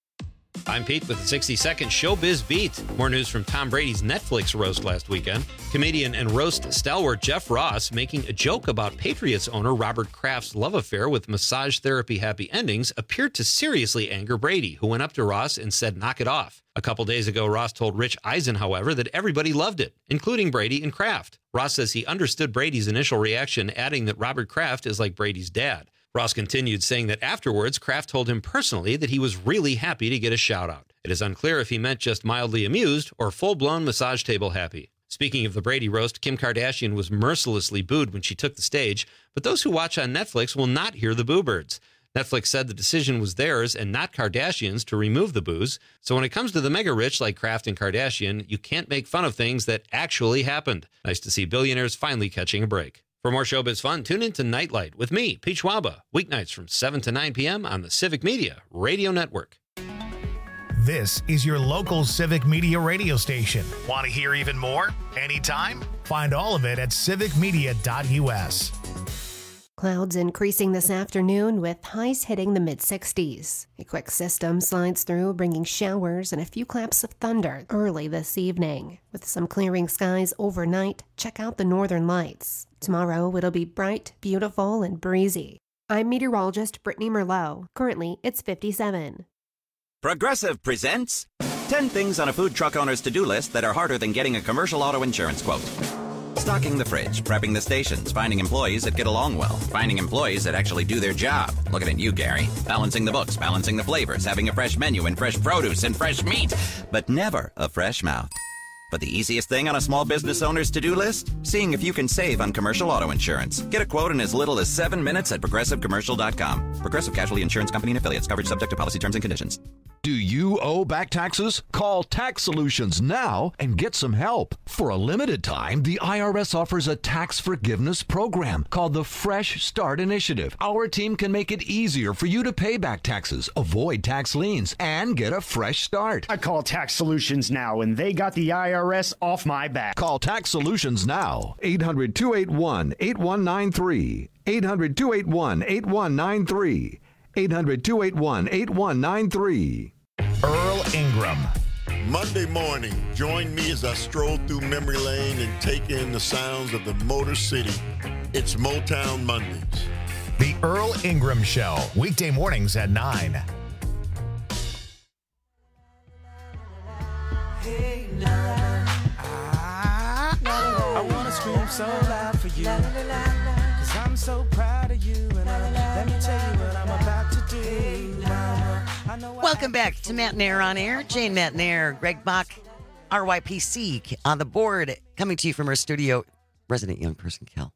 [SPEAKER 25] I'm Pete with the sixty second Showbiz Beat. More news from Tom Brady's Netflix roast last weekend. Comedian and roast stalwart Jeff Ross making a joke about Patriots owner Robert Kraft's love affair with massage therapy happy endings appeared to seriously anger Brady, who went up to Ross and said, "Knock it off." A couple days ago, Ross told Rich Eisen, however, that everybody loved it, including Brady and Kraft. Ross says he understood Brady's initial reaction, adding that Robert Kraft is like Brady's dad. Ross continued, saying that afterwards, Kraft told him personally that he was really happy to get a shout-out. It is unclear if he meant just mildly amused or full-blown massage table happy. Speaking of the Brady roast, Kim Kardashian was mercilessly booed when she took the stage, but those who watch on Netflix will not hear the boo birds. Netflix said the decision was theirs and not Kardashian's to remove the boos. So when it comes to the mega-rich like Kraft and Kardashian, you can't make fun of things that actually happened. Nice to see billionaires finally catching a break. For more showbiz fun, tune in to Nightlight with me, Pete Schwaba, weeknights from seven to nine p.m. on the Civic Media Radio Network.
[SPEAKER 1] This is your local Civic Media radio station. Want to hear even more? Anytime? Find all of it at civic media dot u s.
[SPEAKER 10] Clouds increasing this afternoon with highs hitting the mid sixties. A quick system slides through, bringing showers and a few claps of thunder early this evening. With some clearing skies overnight, check out the northern lights. Tomorrow it'll be bright, beautiful, and breezy. I'm meteorologist Brittany Merlot. Currently, it's fifty-seven.
[SPEAKER 26] Progressive presents ten things on a food truck owner's to-do list that are harder than getting a commercial auto insurance quote. Stocking the fridge, prepping the stations, finding employees that get along well, finding employees that actually do their job. Looking at you, Gary. Balancing the books, balancing the flavors, having a fresh menu and fresh produce and fresh meat, but never a fresh mouth. But the easiest thing on a small business owner's to-do list? Seeing if you can save on commercial auto insurance. Get a quote in as little as seven minutes at progressive commercial dot com. Progressive Casualty Insurance Company and Affiliates. Coverage subject to policy terms and conditions.
[SPEAKER 27] Do you owe back taxes? Call Tax Solutions now and get some help. For a limited time, the I R S offers a tax forgiveness program called the Fresh Start Initiative. Our team can make it easier for you to pay back taxes, avoid tax liens, and get a fresh start.
[SPEAKER 28] I call Tax Solutions now, and they got the I R S off my back.
[SPEAKER 27] Call Tax Solutions now. eight hundred, two eight one, eight one nine three. eight hundred, two eight one, eight one nine three. eight hundred, two eight one, eight one nine three.
[SPEAKER 1] Earl Ingram.
[SPEAKER 29] Monday morning, join me as I stroll through memory lane and take in the sounds of the Motor City. It's Motown Mondays.
[SPEAKER 1] The Earl Ingram Show, weekday mornings at nine.
[SPEAKER 4] Hey, now, I, I want to scream so loud for you, cause I'm so proud of you, and I, let me tell you what I'm about to do, mama.
[SPEAKER 18] Welcome back to Matinaire on Air. Jane Matinaire, Greg Bach, R Y P C on the board, coming to you from our studio. Resident young person, Kel.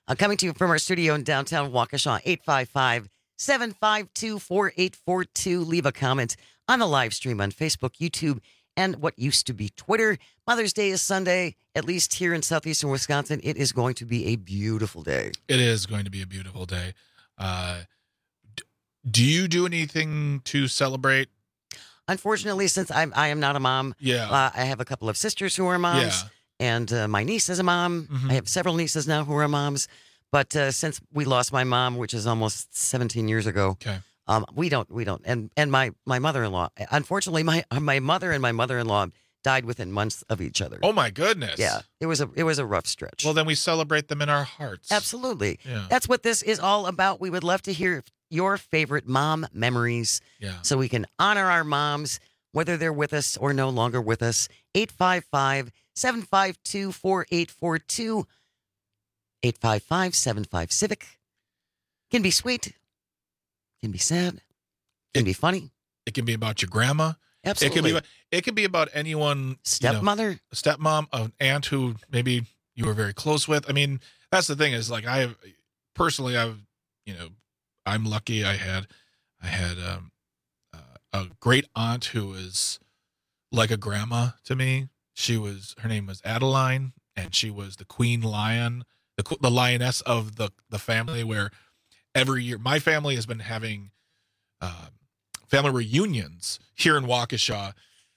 [SPEAKER 18] Uh, coming to you from our studio in downtown Waukesha, eight five five, seven five two, four eight four two. Leave a comment on the live stream on Facebook, YouTube, and what used to be Twitter. Mother's Day is Sunday, at least here in southeastern Wisconsin. It is going to be a beautiful day.
[SPEAKER 17] It is going to be a beautiful day. Uh, d- do you do anything to celebrate?
[SPEAKER 18] Unfortunately, since I'm, I am not a mom,
[SPEAKER 17] Yeah.
[SPEAKER 18] uh, I have a couple of sisters who are moms,
[SPEAKER 17] Yeah.
[SPEAKER 18] and uh, my niece is a mom.
[SPEAKER 17] Mhm.
[SPEAKER 18] I have several nieces now who are moms. But uh, since we lost my mom, which is almost seventeen years ago,
[SPEAKER 17] okay.
[SPEAKER 18] um, we don't, we don't, and and my my mother-in-law. Unfortunately, my my mother and my mother-in-law died within months of each other.
[SPEAKER 17] Oh my goodness.
[SPEAKER 18] Yeah, it was a it was a rough stretch.
[SPEAKER 17] Well, then we celebrate them in our hearts.
[SPEAKER 18] Absolutely.
[SPEAKER 17] Yeah.
[SPEAKER 18] That's what this is all about. We would love to hear your favorite mom memories.
[SPEAKER 17] Yeah.
[SPEAKER 18] So we can honor our moms, whether they're with us or no longer with us. eight five five, seven five two, four eight four two. eight five five, seven five, Civic. Can be sweet. Can be sad. Can be funny.
[SPEAKER 17] It can be about your grandma.
[SPEAKER 18] Absolutely.
[SPEAKER 17] It can be about, it can be about anyone.
[SPEAKER 18] Stepmother.
[SPEAKER 17] You know, a stepmom, an aunt who maybe you were very close with. I mean, that's the thing is like I personally, I've, you know, I'm lucky I had, I had um, uh, a great aunt who was like a grandma to me. She was, her name was Adeline, and she was the queen lion, the the lioness of the, the family, where every year, my family has been having uh, family reunions here in Waukesha.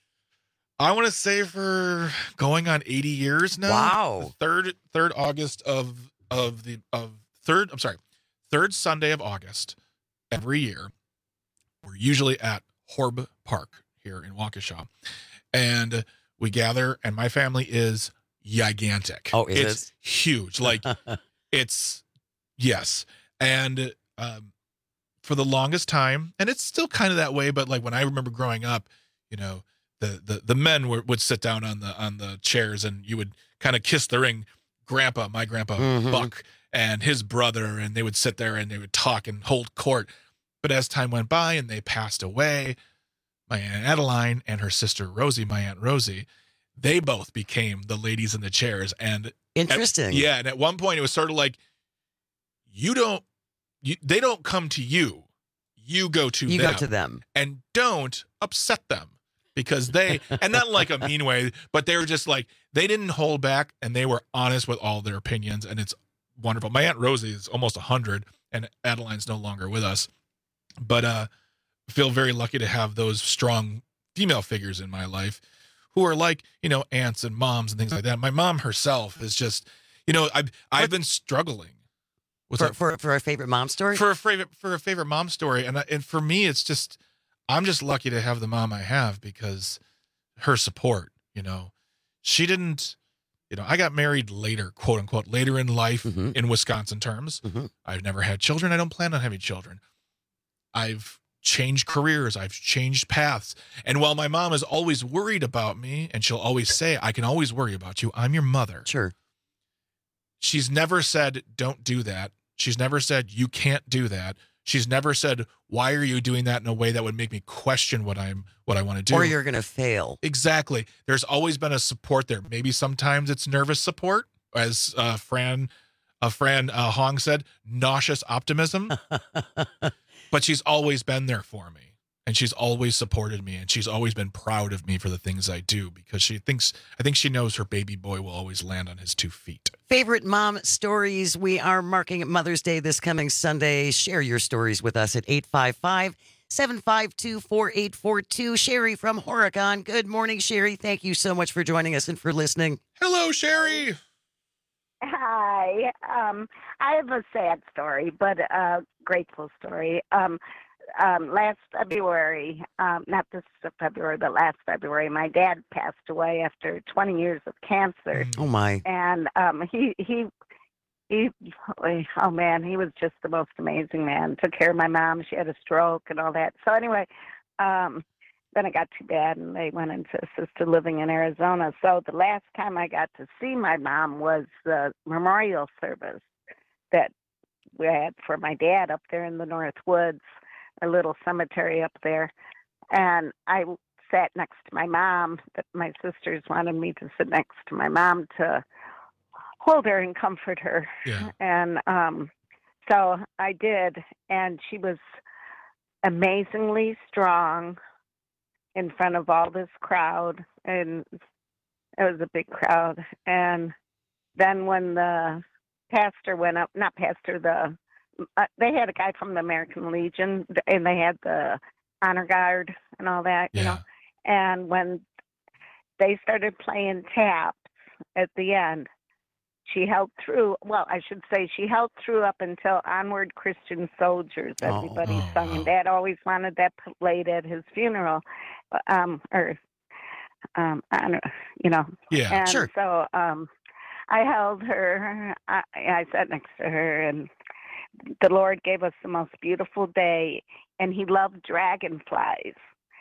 [SPEAKER 17] I want to say for going on eighty years now.
[SPEAKER 18] Wow.
[SPEAKER 17] The third third August of of the of third I'm sorry, third Sunday of August every year. We're usually at Horb Park here in Waukesha. And we gather, and my family is gigantic.
[SPEAKER 18] Oh, it
[SPEAKER 17] it's
[SPEAKER 18] is?
[SPEAKER 17] huge. Like it's yes. And um for the longest time, and it's still kind of that way, but like when I remember growing up, you know, the the, the men were, would sit down on the on the chairs, and you would kind of kiss the ring. Grandpa, my grandpa
[SPEAKER 18] Mhm.
[SPEAKER 17] Buck, and his brother, and they would sit there and they would talk and hold court. But as time went by and they passed away, my Aunt Adeline and her sister Rosie, my Aunt Rosie, they both became the ladies in the chairs. And at-
[SPEAKER 18] Interesting.
[SPEAKER 17] yeah, and at one point it was sort of like, you don't, you, they don't come to you, you go to
[SPEAKER 18] You
[SPEAKER 17] them.
[SPEAKER 18] go to them.
[SPEAKER 17] And don't upset them, because they, and not like a mean way, but they were just like, they didn't hold back, and they were honest with all their opinions, and it's wonderful. My Aunt Rosie is almost one hundred, and Adeline's no longer with us, but uh, feel very lucky to have those strong female figures in my life who are like, you know, aunts and moms and things like that. My mom herself is just, you know, I've, I've been struggling. What's
[SPEAKER 18] For,
[SPEAKER 17] that?
[SPEAKER 18] for, for a favorite mom story?
[SPEAKER 17] For a favorite, for a favorite mom story. And, I- and for me, it's just, I'm just lucky to have the mom I have, because her support, you know, she didn't, you know, I got married later, quote unquote, later in life
[SPEAKER 18] Mhm.
[SPEAKER 17] in Wisconsin terms.
[SPEAKER 18] Mhm.
[SPEAKER 17] I've never had children. I don't plan on having children. I've changed careers. I've changed paths. And while my mom is always worried about me, and she'll always say, I can always worry about you, I'm your mother.
[SPEAKER 18] Sure.
[SPEAKER 17] She's never said, don't do that. She's never said, you can't do that. She's never said, why are you doing that in a way that would make me question what I'm, what I want to do?
[SPEAKER 18] Or you're going to fail.
[SPEAKER 17] Exactly. There's always been a support there. Maybe sometimes it's nervous support, as uh, Fran, uh, Fran uh, Hong said, nauseous optimism. But she's always been there for me, and she's always supported me, and she's always been proud of me for the things I do, because she thinks, I think she knows her baby boy will always land on his two feet.
[SPEAKER 18] Favorite mom stories. We are marking Mother's Day this coming Sunday. Share your stories with us at eight five five, seven five two, four eight four two. Sherry from Horicon. Good morning, Sherry. Thank you so much for joining us and for listening.
[SPEAKER 17] Hello, Sherry.
[SPEAKER 7] Hi. Um, I have a sad story, but a grateful story. Um, um, last February, um, not this February, but last February, my dad passed away after twenty years of cancer.
[SPEAKER 18] Oh, my.
[SPEAKER 7] And um, he, he, he, oh man, he was just the most amazing man. Took care of my mom. She had a stroke and all that. So anyway, um, then it got too bad, and they went into assisted living in Arizona. So the last time I got to see my mom was the memorial service that we had for my dad up there in the North Woods, a little cemetery up there. And I sat next to my mom. My sisters wanted me to sit next to my mom to hold her and comfort her.
[SPEAKER 17] Yeah.
[SPEAKER 7] And um, so I did, and she was amazingly strong in front of all this crowd, and it was a big crowd. And then when the pastor went up, not pastor, the uh, they had a guy from the American Legion, and they had the honor guard and all that, you
[SPEAKER 17] Yeah.
[SPEAKER 7] know. And when they started playing taps at the end, she held through. Well, I should say she held through up until Onward Christian Soldiers. Everybody
[SPEAKER 18] Oh,
[SPEAKER 7] sung, and Dad always wanted that played at his funeral, um, or um, I don't, you know.
[SPEAKER 17] Yeah,
[SPEAKER 7] and
[SPEAKER 18] sure.
[SPEAKER 7] So um, I held her. I, I sat next to her, and the Lord gave us the most beautiful day, and He loved dragonflies.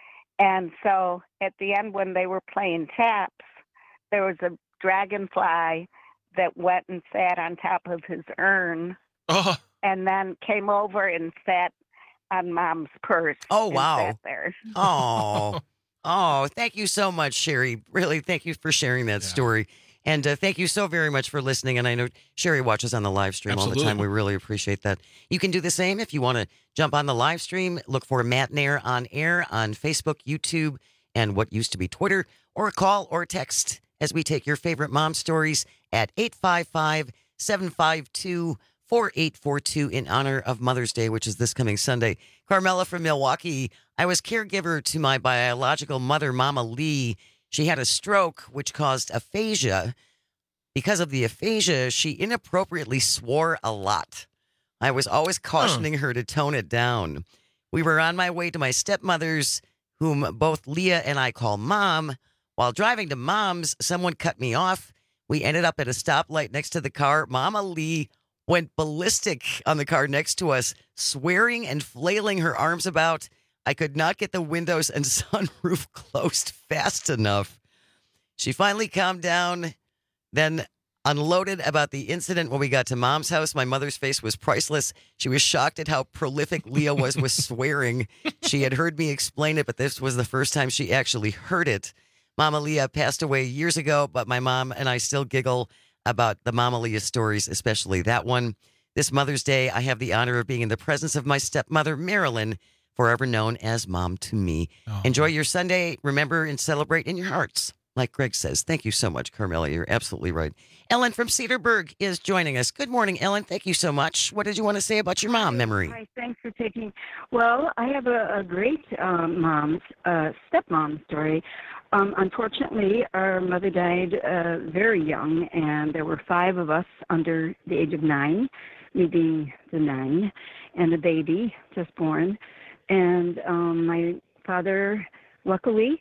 [SPEAKER 7] And so at the end, when they were playing taps, there was a dragonfly that went and sat on top of his urn,
[SPEAKER 17] Oh,
[SPEAKER 7] and then came over and sat on Mom's purse.
[SPEAKER 18] Oh,
[SPEAKER 7] and
[SPEAKER 18] wow.
[SPEAKER 7] sat there.
[SPEAKER 18] Oh, oh, thank you so much, Sherry. Really, thank you for sharing that story. And uh, thank you so very much for listening. And I know Sherry watches on the live stream all the time.
[SPEAKER 17] Absolutely.
[SPEAKER 18] We really appreciate that. You can do the same if you want to jump on the live stream. Look for Matt Nair on air on Facebook, YouTube, and what used to be Twitter, or call or text as we take your favorite mom stories at eight five five, seven five two, four eight four two in honor of Mother's Day, which is this coming Sunday. Carmela from Milwaukee. I was caregiver to my biological mother, Mama Lee. She had a stroke, which caused aphasia. Because of the aphasia, she inappropriately swore a lot. I was always cautioning her to tone it down. We were on my way to my stepmother's, whom both Leah and I call Mom. While driving to Mom's, someone cut me off. We ended up at a stoplight next to the car. Mama Lee went ballistic on the car next to us, swearing and flailing her arms about. I could not get the windows and sunroof closed fast enough. She finally calmed down, then unloaded about the incident when we got to Mom's house. My mother's face was priceless. She was shocked at how prolific Leah was with swearing. She had heard me explain it, but this was the first time she actually heard it. Mama Leah passed away years ago, but my mom and I still giggle about the Mama Leah stories, especially that one. This Mother's Day, I have the honor of being in the presence of my stepmother, Marilyn, forever known as Mom to me.
[SPEAKER 17] Oh.
[SPEAKER 18] Enjoy your Sunday. Remember and celebrate in your hearts. Like Greg says. Thank you so much, Carmela. You're absolutely right. Ellen from Cedarburg is joining us. Good morning, Ellen. Thank you so much. What did you want to say about your mom memory?
[SPEAKER 8] Hi, thanks for taking. Well, I have a, a great um, mom's uh, stepmom story. Um, unfortunately, our mother died uh, very young, and there were five of us under the age of nine, me being the nine, and a baby just born. And um, my father, luckily,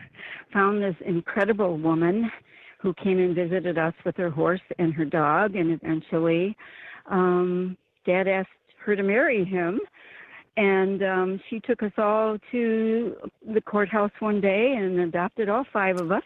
[SPEAKER 8] found this incredible woman who came and visited us with her horse and her dog, and eventually um, Dad asked her to marry him, and um, she took us all to the courthouse one day and adopted all five of us.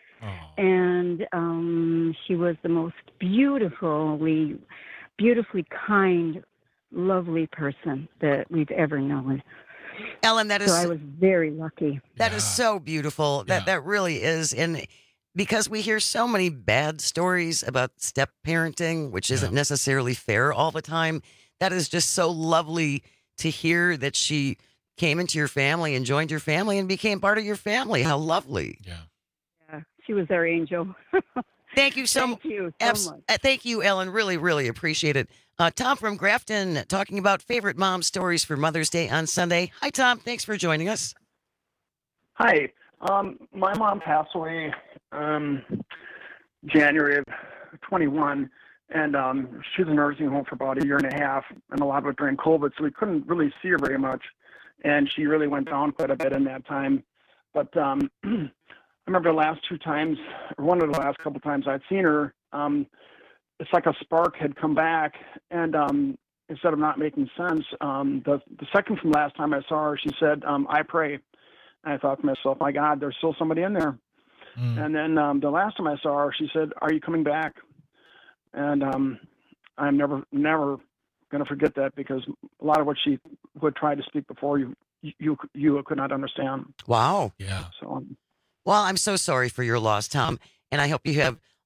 [SPEAKER 8] And um, she was the most beautifully, beautifully kind, lovely person that we've ever known.
[SPEAKER 18] Ellen, that is
[SPEAKER 8] so I was very lucky.
[SPEAKER 18] That is so beautiful. That that really is. And because we hear so many bad stories about step parenting, which isn't necessarily fair all the time, that is just so lovely to hear that she came into your family and joined your family and became part of your family. How lovely.
[SPEAKER 17] Yeah.
[SPEAKER 8] Yeah, she was our angel.
[SPEAKER 18] Thank you so,
[SPEAKER 8] Thank you so
[SPEAKER 18] abs-
[SPEAKER 8] much.
[SPEAKER 18] uh, Thank you, Ellen. Really, really appreciate it. Uh, Tom from Grafton talking about favorite mom stories for Mother's Day on Sunday. Hi, Tom. Thanks for joining us.
[SPEAKER 9] Hi. Um, my mom passed away um, January of twenty-one, and um, she was in a nursing home for about a year and a half, and a lot of it during COVID, so we couldn't really see her very much. And she really went down quite a bit in that time. But um, I remember the last two times, or one of the last couple times I'd seen her, um, it's like a spark had come back, and um, instead of not making sense, um, the, the second from last time I saw her, she said, um, I pray. And I thought to myself, my God, there's still somebody in there. Mm. And then um, the last time I saw her, she said, are you coming back? And um, I'm never, never going to forget that, because a lot of what she would try to speak before you, you, you could not understand.
[SPEAKER 18] Wow.
[SPEAKER 17] Yeah.
[SPEAKER 9] So, um,
[SPEAKER 18] Well, I'm so sorry for your loss, Tom, and I hope you have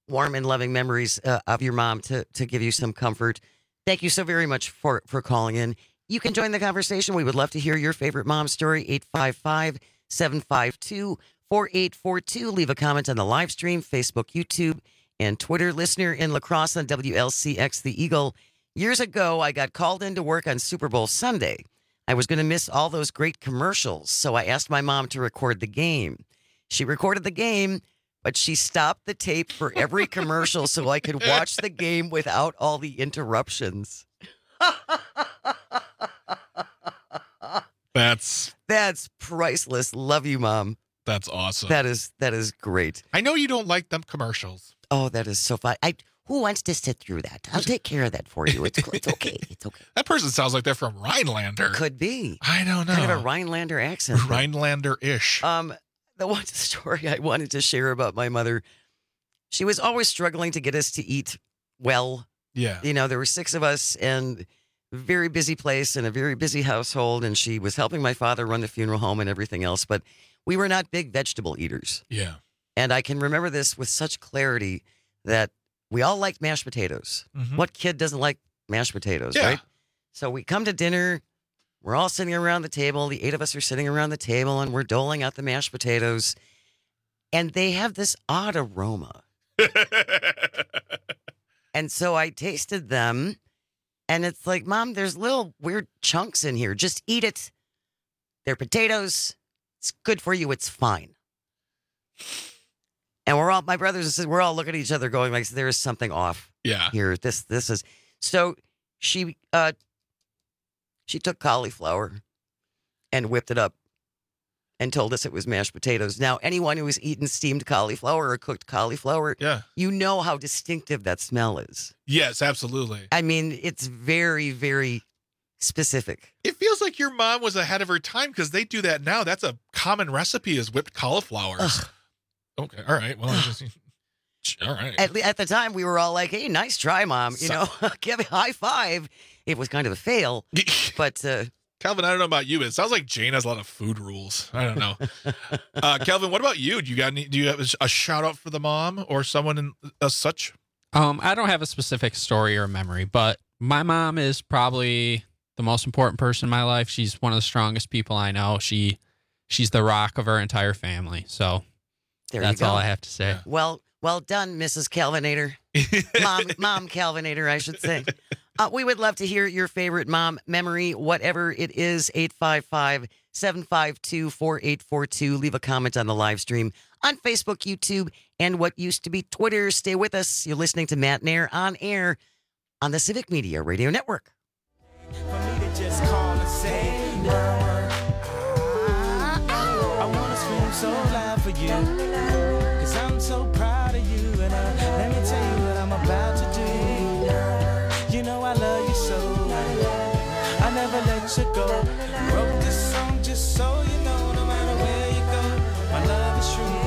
[SPEAKER 18] warm and loving memories uh, of your mom to to give you some comfort. Thank you so very much for, for calling in. You can join the conversation. We would love to hear your favorite mom story, eight five five, seven five two, four eight four two. Leave a comment on the live stream, Facebook, YouTube, and Twitter. Listener in La Crosse on W L C X The Eagle. Years ago, I got called in to work on Super Bowl Sunday. I was going to miss all those great commercials, so I asked my mom to record the game. She recorded the game, but she stopped the tape for every commercial so I could watch the game without all the interruptions.
[SPEAKER 17] That's
[SPEAKER 18] That's priceless. Love you, Mom.
[SPEAKER 17] That's awesome.
[SPEAKER 18] That is that is great.
[SPEAKER 17] I know you don't like them commercials.
[SPEAKER 18] Oh, that is so fun. I who wants to sit through that? I'll take care of that for you. It's it's okay. It's okay.
[SPEAKER 17] That person sounds like they're from Rhinelander.
[SPEAKER 18] Could be.
[SPEAKER 17] I don't know.
[SPEAKER 18] Kind of a Rhinelander accent.
[SPEAKER 17] Rhinelander-ish.
[SPEAKER 18] Um, the one story I wanted to share about my mother, she was always struggling to get us to eat well.
[SPEAKER 17] Yeah.
[SPEAKER 18] You know, there were six of us and very busy place and a very busy household, and she was helping my father run the funeral home and everything else, but we were not big vegetable eaters.
[SPEAKER 17] Yeah.
[SPEAKER 18] And I can remember this with such clarity that we all liked mashed potatoes.
[SPEAKER 17] Mhm.
[SPEAKER 18] What kid doesn't like mashed potatoes,
[SPEAKER 17] Yeah.
[SPEAKER 18] right? So we come to dinner. We're all sitting around the table. The eight of us are sitting around the table, and we're doling out the mashed potatoes. And they have this odd aroma. And so I tasted them, and it's like, Mom, there's little weird chunks in here. Just eat it. They're potatoes. It's good for you. It's fine. And we're all, my brothers and sisters, we're all looking at each other going like, there is something off
[SPEAKER 17] Yeah.
[SPEAKER 18] here. This, this is, so she, uh, she took cauliflower and whipped it up and told us it was mashed potatoes. Now, anyone who has eaten steamed cauliflower or cooked cauliflower,
[SPEAKER 17] Yeah.
[SPEAKER 18] you know how distinctive that smell is.
[SPEAKER 17] Yes, absolutely.
[SPEAKER 18] I mean, it's very, very specific.
[SPEAKER 17] It feels like your mom was ahead of her time because they do that now. That's a common recipe is whipped cauliflowers. Okay. All right. Well, I just, all right.
[SPEAKER 18] At, at the time, we were all like, hey, nice try, Mom. You know, give a high five. It was kind of a fail, but... Uh,
[SPEAKER 17] Calvin, I don't know about you, but it sounds like Jane has a lot of food rules. I don't know. uh, Calvin, what about you? Do you got any, do you have a shout out for the mom or someone in, as such?
[SPEAKER 11] Um, I don't have a specific story or memory, but my mom is probably the most important person in my life. She's one of the strongest people I know. She, she's the rock of our entire family. So
[SPEAKER 18] There
[SPEAKER 11] that's
[SPEAKER 18] you go.
[SPEAKER 11] all I have to say.
[SPEAKER 18] Well, well done, Missus Calvinator. Mom, Mom Calvinator, I should say. Uh, we would love to hear your favorite mom memory, whatever it is, eight five five, seven five two, four eight four two. Leave a comment on the live stream on Facebook, YouTube, and what used to be Twitter. Stay with us. You're listening to Matt Nair on air on the Civic Media Radio Network.
[SPEAKER 4] Just call and say, Mama, I wanna scream so loud for you, cause I'm so proud of you, and uh, let me tell you what I'm about to do. You know I love you so, I never let you go. Wrote this song just so you know, no matter where you go, my love is true.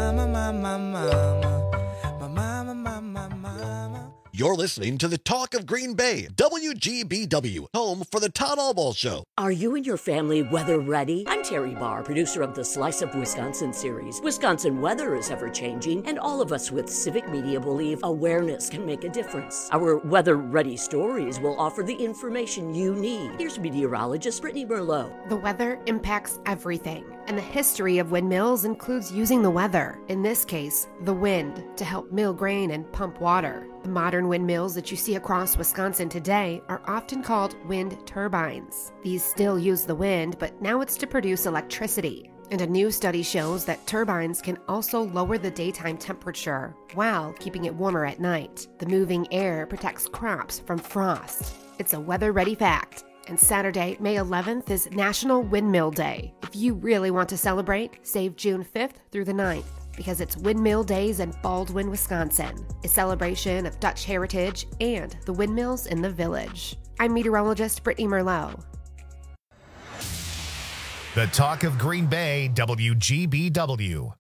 [SPEAKER 12] You're listening to the Talk of Green Bay, W G B W, home for the Todd Albaugh Show.
[SPEAKER 13] Are you and your family weather ready? I'm Terry Barr, producer of the Slice of Wisconsin series. Wisconsin weather is ever-changing, and all of us with Civic Media believe awareness can make a difference. Our weather-ready stories will offer the information you need. Here's meteorologist Brittany Merlot.
[SPEAKER 10] The weather impacts everything, and the history of windmills includes using the weather, in this case, the wind, to help mill grain and pump water. The modern windmills that you see across Wisconsin today are often called wind turbines. These still use the wind, but now it's to produce electricity. And a new study shows that turbines can also lower the daytime temperature while keeping it warmer at night. The moving air protects crops from frost. It's a weather-ready fact. And Saturday, May eleventh is National Windmill Day. If you really want to celebrate, save June fifth through the ninth. Because it's Windmill Days in Baldwin, Wisconsin, a celebration of Dutch heritage and the windmills in the village. I'm meteorologist Brittany Merlot.
[SPEAKER 1] The Talk of Green Bay, W G B W.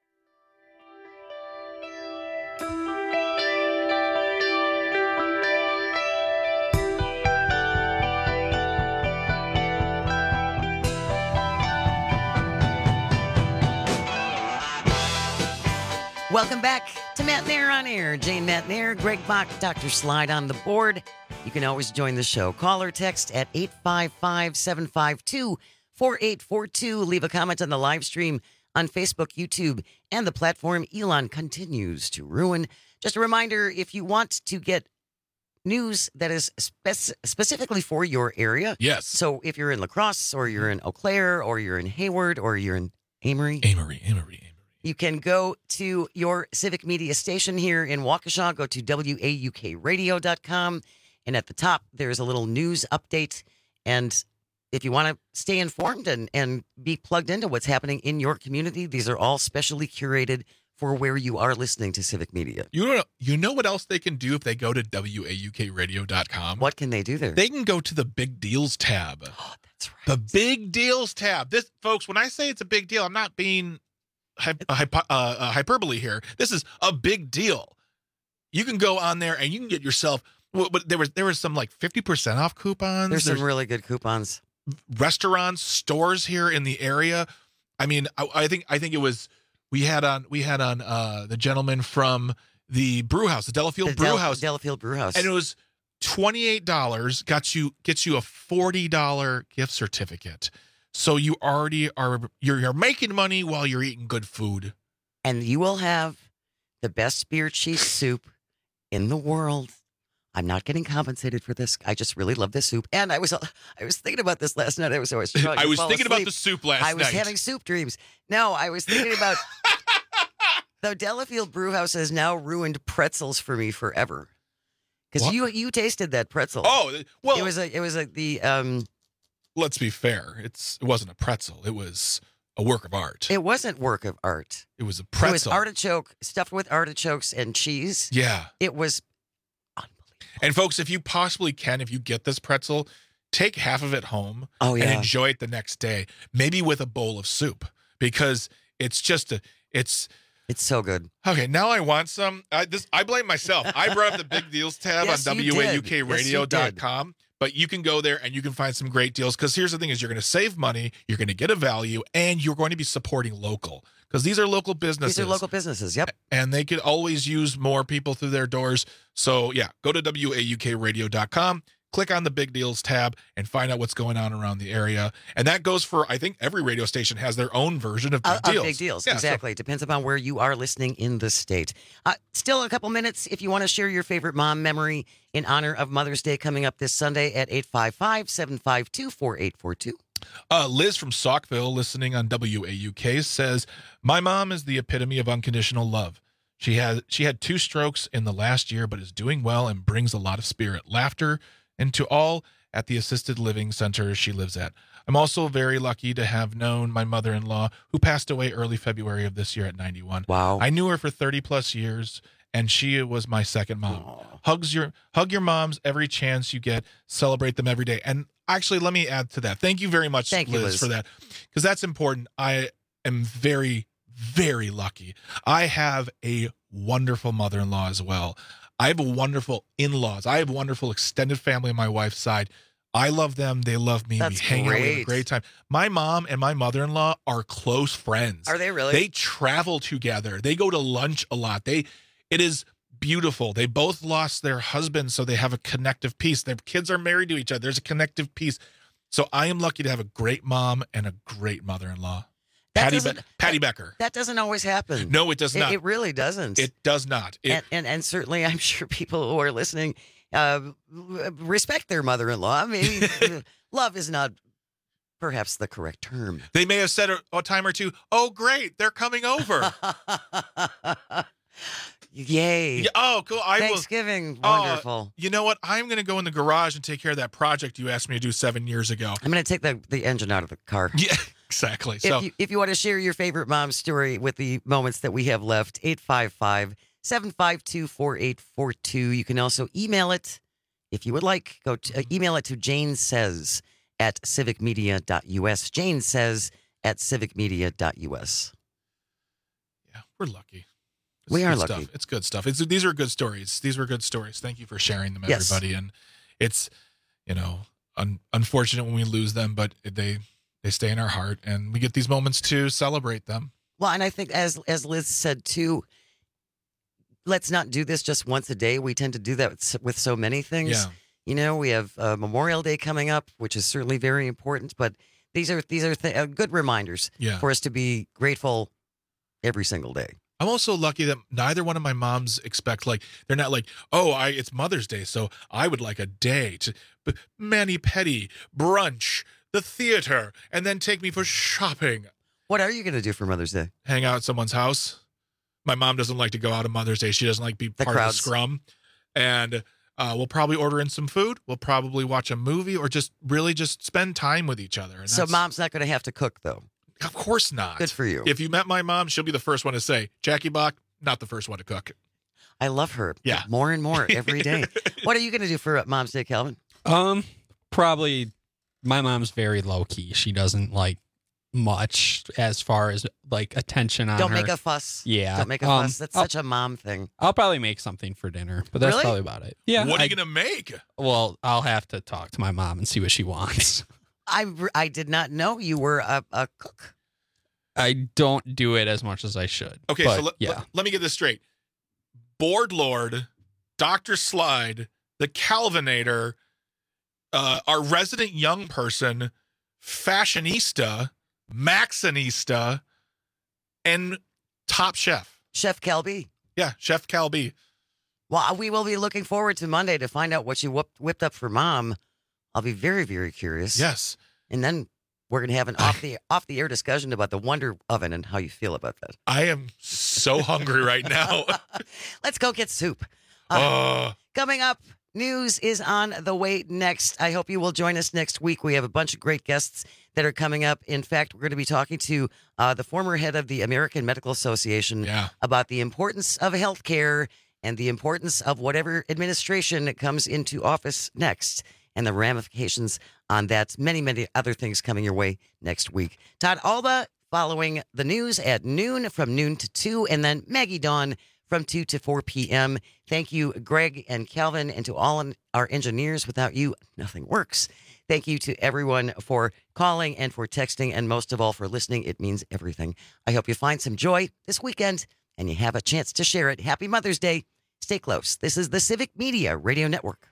[SPEAKER 18] Welcome back to Matt Nair on Air. Jane Matt Nair, Greg Bach, Doctor Slide on the board. You can always join the show. Call or text at eight five five, seven five two, four eight four two. Leave a comment on the live stream on Facebook, YouTube, and the platform Elon continues to ruin. Just a reminder, if you want to get news that is spec- specifically for your area.
[SPEAKER 17] Yes.
[SPEAKER 18] So if you're in La Crosse or you're in Eau Claire or you're in Hayward or you're in Amory.
[SPEAKER 17] Amory, Amory.
[SPEAKER 18] You can go to your Civic Media station here in Waukesha. Go to W A U K radio dot com. And at the top, there's a little news update. And if you want to stay informed and, and be plugged into what's happening in your community, these are all specially curated for where you are listening to Civic Media.
[SPEAKER 17] You know, you know what else they can do if they go to W A U K radio dot com?
[SPEAKER 18] What can they do there?
[SPEAKER 17] They can go to the Big Deals tab.
[SPEAKER 18] Oh, that's right.
[SPEAKER 17] The Big Deals tab. This, folks, when I say it's a big deal, I'm not being Hyper, uh, uh, hyperbole here. This is a big deal. You can go on there and you can get yourself. But there was there was some like fifty percent off coupons.
[SPEAKER 18] There's, There's some really good coupons.
[SPEAKER 17] Restaurants, stores here in the area. I mean, I, I think I think it was we had on we had on uh, the gentleman from the brew house, the Delafield
[SPEAKER 18] the
[SPEAKER 17] Brew
[SPEAKER 18] Del-
[SPEAKER 17] House,
[SPEAKER 18] Delafield Brew House,
[SPEAKER 17] and it was twenty-eight dollars. Got you gets you a forty dollar gift certificate. So you already are you're, you're making money while you're eating good food.
[SPEAKER 18] And you will have the best beer cheese soup in the world. I'm not getting compensated for this. I just really love this soup. And I was I was thinking about this last night. I was so I was,
[SPEAKER 17] I was thinking
[SPEAKER 18] asleep.
[SPEAKER 17] about the soup last night.
[SPEAKER 18] I was
[SPEAKER 17] night.
[SPEAKER 18] having soup dreams. No, I was thinking about the Delafield Brew House has now ruined pretzels for me forever. Because you you tasted that pretzel.
[SPEAKER 17] Oh, well,
[SPEAKER 18] it was a it was a the um
[SPEAKER 17] let's be fair. It's it wasn't a pretzel. It was a work of art.
[SPEAKER 18] It wasn't work of art.
[SPEAKER 17] It was a pretzel.
[SPEAKER 18] It was artichoke stuffed with artichokes and cheese.
[SPEAKER 17] Yeah.
[SPEAKER 18] It was
[SPEAKER 17] unbelievable. And folks, if you possibly can, if you get this pretzel, take half of it home
[SPEAKER 18] oh, yeah.
[SPEAKER 17] and enjoy it the next day, maybe with a bowl of soup, because it's just a it's
[SPEAKER 18] It's so good.
[SPEAKER 17] Okay, now I want some. I, this I blame myself. I brought up the Big Deals tab
[SPEAKER 18] yes,
[SPEAKER 17] on W A U K radio dot com.
[SPEAKER 18] Yes,
[SPEAKER 17] but you can go there and you can find some great deals, because here's the thing is you're going to save money, you're going to get a value, and you're going to be supporting local, because these are local businesses.
[SPEAKER 18] These are local businesses, yep.
[SPEAKER 17] And they could always use more people through their doors. So, yeah, go to W A U K radio dot com. Click on the Big Deals tab and find out what's going on around the area. And that goes for, I think every radio station has their own version of Big
[SPEAKER 18] uh,
[SPEAKER 17] Deals.
[SPEAKER 18] Of big Deals,
[SPEAKER 17] yeah,
[SPEAKER 18] exactly.
[SPEAKER 17] So-
[SPEAKER 18] It depends upon where you are listening in the state. Uh, still a couple minutes if you want to share your favorite mom memory in honor of Mother's Day coming up this Sunday at eight five five, seven five two, four eight four two.
[SPEAKER 17] Uh, Liz from Saukville, listening on W A U K, says, my mom is the epitome of unconditional love. She has she had two strokes in the last year, but is doing well and brings a lot of spirit, laughter, and to all at the assisted living center she lives at. I'm also very lucky to have known my mother-in-law, who passed away early February of this year at ninety-one.
[SPEAKER 18] Wow.
[SPEAKER 17] I knew her for thirty plus years, and she was my second mom.
[SPEAKER 18] Aww.
[SPEAKER 17] Hugs your hug your moms every chance you get. Celebrate them every day. And actually, let me add to that. Thank you very much,
[SPEAKER 18] Thank
[SPEAKER 17] Liz,
[SPEAKER 18] you, Liz,
[SPEAKER 17] for that, because that's important. I am very, very lucky. I have a wonderful mother-in-law as well. I have a wonderful in-laws. I have a wonderful extended family on my wife's side. I love them. They love me.
[SPEAKER 18] That's
[SPEAKER 17] we hang out. We have a
[SPEAKER 18] great.
[SPEAKER 17] great time. My mom and my mother-in-law are close friends.
[SPEAKER 18] Are they really?
[SPEAKER 17] They travel together. They go to lunch a lot. They, it is beautiful. They both lost their husbands, so they have a connective piece. Their kids are married to each other. There's a connective piece. So I am lucky to have a great mom and a great mother-in-law.
[SPEAKER 18] That
[SPEAKER 17] Patty,
[SPEAKER 18] doesn't-
[SPEAKER 17] Be- Patty Becker.
[SPEAKER 18] That doesn't always happen.
[SPEAKER 17] No, it does
[SPEAKER 18] It-
[SPEAKER 17] not.
[SPEAKER 18] It, really doesn't.
[SPEAKER 17] It does not. It,
[SPEAKER 18] and, and and certainly, I'm sure people who are listening uh, respect their mother-in-law. Maybe love is not perhaps the correct term.
[SPEAKER 17] They may have said a, a time or two, oh, great, they're coming over.
[SPEAKER 18] Yay.
[SPEAKER 17] Yeah, oh, cool. I
[SPEAKER 18] Thanksgiving,
[SPEAKER 17] will,
[SPEAKER 18] wonderful.
[SPEAKER 17] Uh, you know what? I'm going to go in the garage and take care of that project you asked me to do seven years ago.
[SPEAKER 18] I'm going to take the, the engine out of the car.
[SPEAKER 17] Yeah, exactly.
[SPEAKER 18] If,
[SPEAKER 17] So
[SPEAKER 18] you, if you want to share your favorite mom story with the moments that we have left, eight five five, seven five two, four eight four two. You can also email it if you would like. Go to, uh, email it to Jane Says at civicmedia dot U S. Jane Says at civicmedia dot U S.
[SPEAKER 17] yeah, we're lucky. It's
[SPEAKER 18] We are
[SPEAKER 17] good
[SPEAKER 18] lucky.
[SPEAKER 17] Stuff. It's good stuff. It's these are good stories. These were good stories. Thank you for sharing them,
[SPEAKER 18] Yes.
[SPEAKER 17] everybody. And it's, you know, un- unfortunate when we lose them, but they they stay in our heart, and we get these moments to celebrate them.
[SPEAKER 18] Well, and I think as as Liz said too, let's not do this just once a day. We tend to do that with so, with so many things.
[SPEAKER 17] Yeah.
[SPEAKER 18] You know, we have uh, Memorial Day coming up, which is certainly very important. But these are these are th- uh, good reminders
[SPEAKER 17] Yeah.
[SPEAKER 18] for us to be grateful every single day.
[SPEAKER 17] I'm also lucky that neither one of my moms expect, like, they're not like, oh, I it's Mother's Day, so I would like a day to but mani-pedi, brunch, the theater, and then take me for shopping.
[SPEAKER 18] What are you going to do for Mother's Day?
[SPEAKER 17] Hang out at someone's house. My mom doesn't like to go out on Mother's Day. She doesn't like to be
[SPEAKER 18] The
[SPEAKER 17] part
[SPEAKER 18] crowds.
[SPEAKER 17] of the scrum. And uh, we'll probably order in some food. We'll probably watch a movie or just really just spend time with each other. And
[SPEAKER 18] So
[SPEAKER 17] that's-
[SPEAKER 18] mom's not going to have to cook, though.
[SPEAKER 17] Of course not.
[SPEAKER 18] Good for you.
[SPEAKER 17] If you met my mom, she'll be the first one to say, Jackie Bach, not the first one to cook.
[SPEAKER 18] I love her.
[SPEAKER 17] Yeah.
[SPEAKER 18] More and more every day. What are you going to do for uh, Mom's Day, Calvin?
[SPEAKER 11] Um, probably my mom's very low key. She doesn't like much as far as like attention on
[SPEAKER 18] Don't
[SPEAKER 11] her.
[SPEAKER 18] make a fuss.
[SPEAKER 11] Yeah.
[SPEAKER 18] Don't make a
[SPEAKER 11] um,
[SPEAKER 18] fuss. That's
[SPEAKER 11] I'll,
[SPEAKER 18] such a mom thing.
[SPEAKER 11] I'll probably make something for dinner, but that's
[SPEAKER 18] Really?
[SPEAKER 11] probably about it. Yeah.
[SPEAKER 17] What are
[SPEAKER 11] I-
[SPEAKER 17] you going to make?
[SPEAKER 11] Well, I'll have to talk to my mom and see what she wants.
[SPEAKER 18] I, I did not know you were a, a cook.
[SPEAKER 11] I don't do it as much as I should.
[SPEAKER 17] Okay,
[SPEAKER 11] but
[SPEAKER 17] so let,
[SPEAKER 11] yeah.
[SPEAKER 17] let, let me get this straight. Board Lord, Doctor Slide, the Calvinator, uh, our resident young person, fashionista, Maxinista, and Top Chef.
[SPEAKER 18] Chef Kelby.
[SPEAKER 17] Yeah, Chef Calby.
[SPEAKER 18] Well, we will be looking forward to Monday to find out what you whipped, whipped up for Mom. I'll be very, very curious.
[SPEAKER 17] Yes.
[SPEAKER 18] And then we're going to have an off the off the air discussion about the Wonder Oven and how you feel about that.
[SPEAKER 17] I am so hungry right now.
[SPEAKER 18] Let's go get soup. Uh,
[SPEAKER 17] Uh,
[SPEAKER 18] Coming up, news is on the way next. I hope you will join us next week. We have a bunch of great guests that are coming up. In fact, we're going to be talking to uh, the former head of the American Medical Association
[SPEAKER 17] yeah.
[SPEAKER 18] about the importance of healthcare and the importance of whatever administration that comes into office next and the ramifications on that. Many, many other things coming your way next week. Todd Alba following the news at noon from noon to two, and then Maggie Dawn from two to four p.m. Thank you, Greg and Calvin, and to all our engineers. Without you, nothing works. Thank you to everyone for calling and for texting, and most of all for listening. It means everything. I hope you find some joy this weekend and you have a chance to share it. Happy Mother's Day. Stay close. This is the Civic Media Radio Network.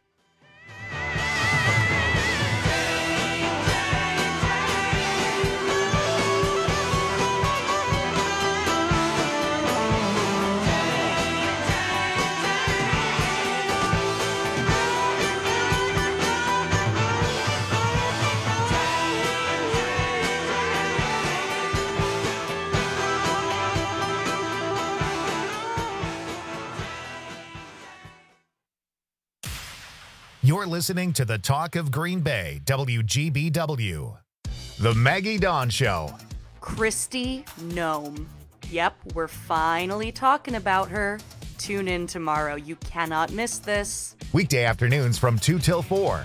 [SPEAKER 1] You're listening to the Talk of Green Bay, W G B W. The Maggie Dawn Show.
[SPEAKER 2] Kristi Noem. Yep, we're finally talking about her. Tune in tomorrow. You cannot miss this.
[SPEAKER 1] Weekday afternoons from two till four.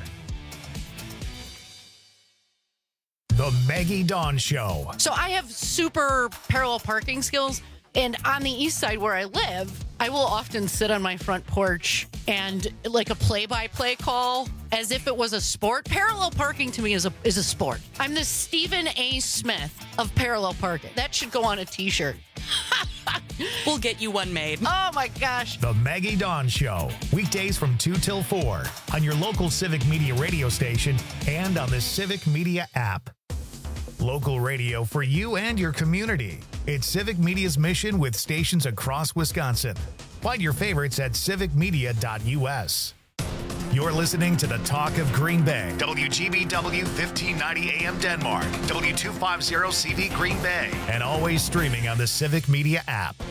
[SPEAKER 1] The Maggie Dawn Show.
[SPEAKER 3] So I have super parallel parking skills, and on the east side where I live, I I will often sit on my front porch and like a play-by-play call as if it was a sport. Parallel parking to me is a is a sport. I'm the Stephen A. Smith of parallel parking. That should go on a t-shirt.
[SPEAKER 2] We'll get you one made.
[SPEAKER 3] Oh my gosh.
[SPEAKER 1] The Maggie Dawn Show, weekdays from two till four on your local Civic Media radio station and on the Civic Media app. Local radio for you and your community. It's Civic Media's mission with stations across Wisconsin. Find your favorites at civic media dot u s. You're listening to the Talk of Green Bay. W G B W fifteen ninety A M Denmark. W two fifty C V Green Bay. And always streaming on the Civic Media app.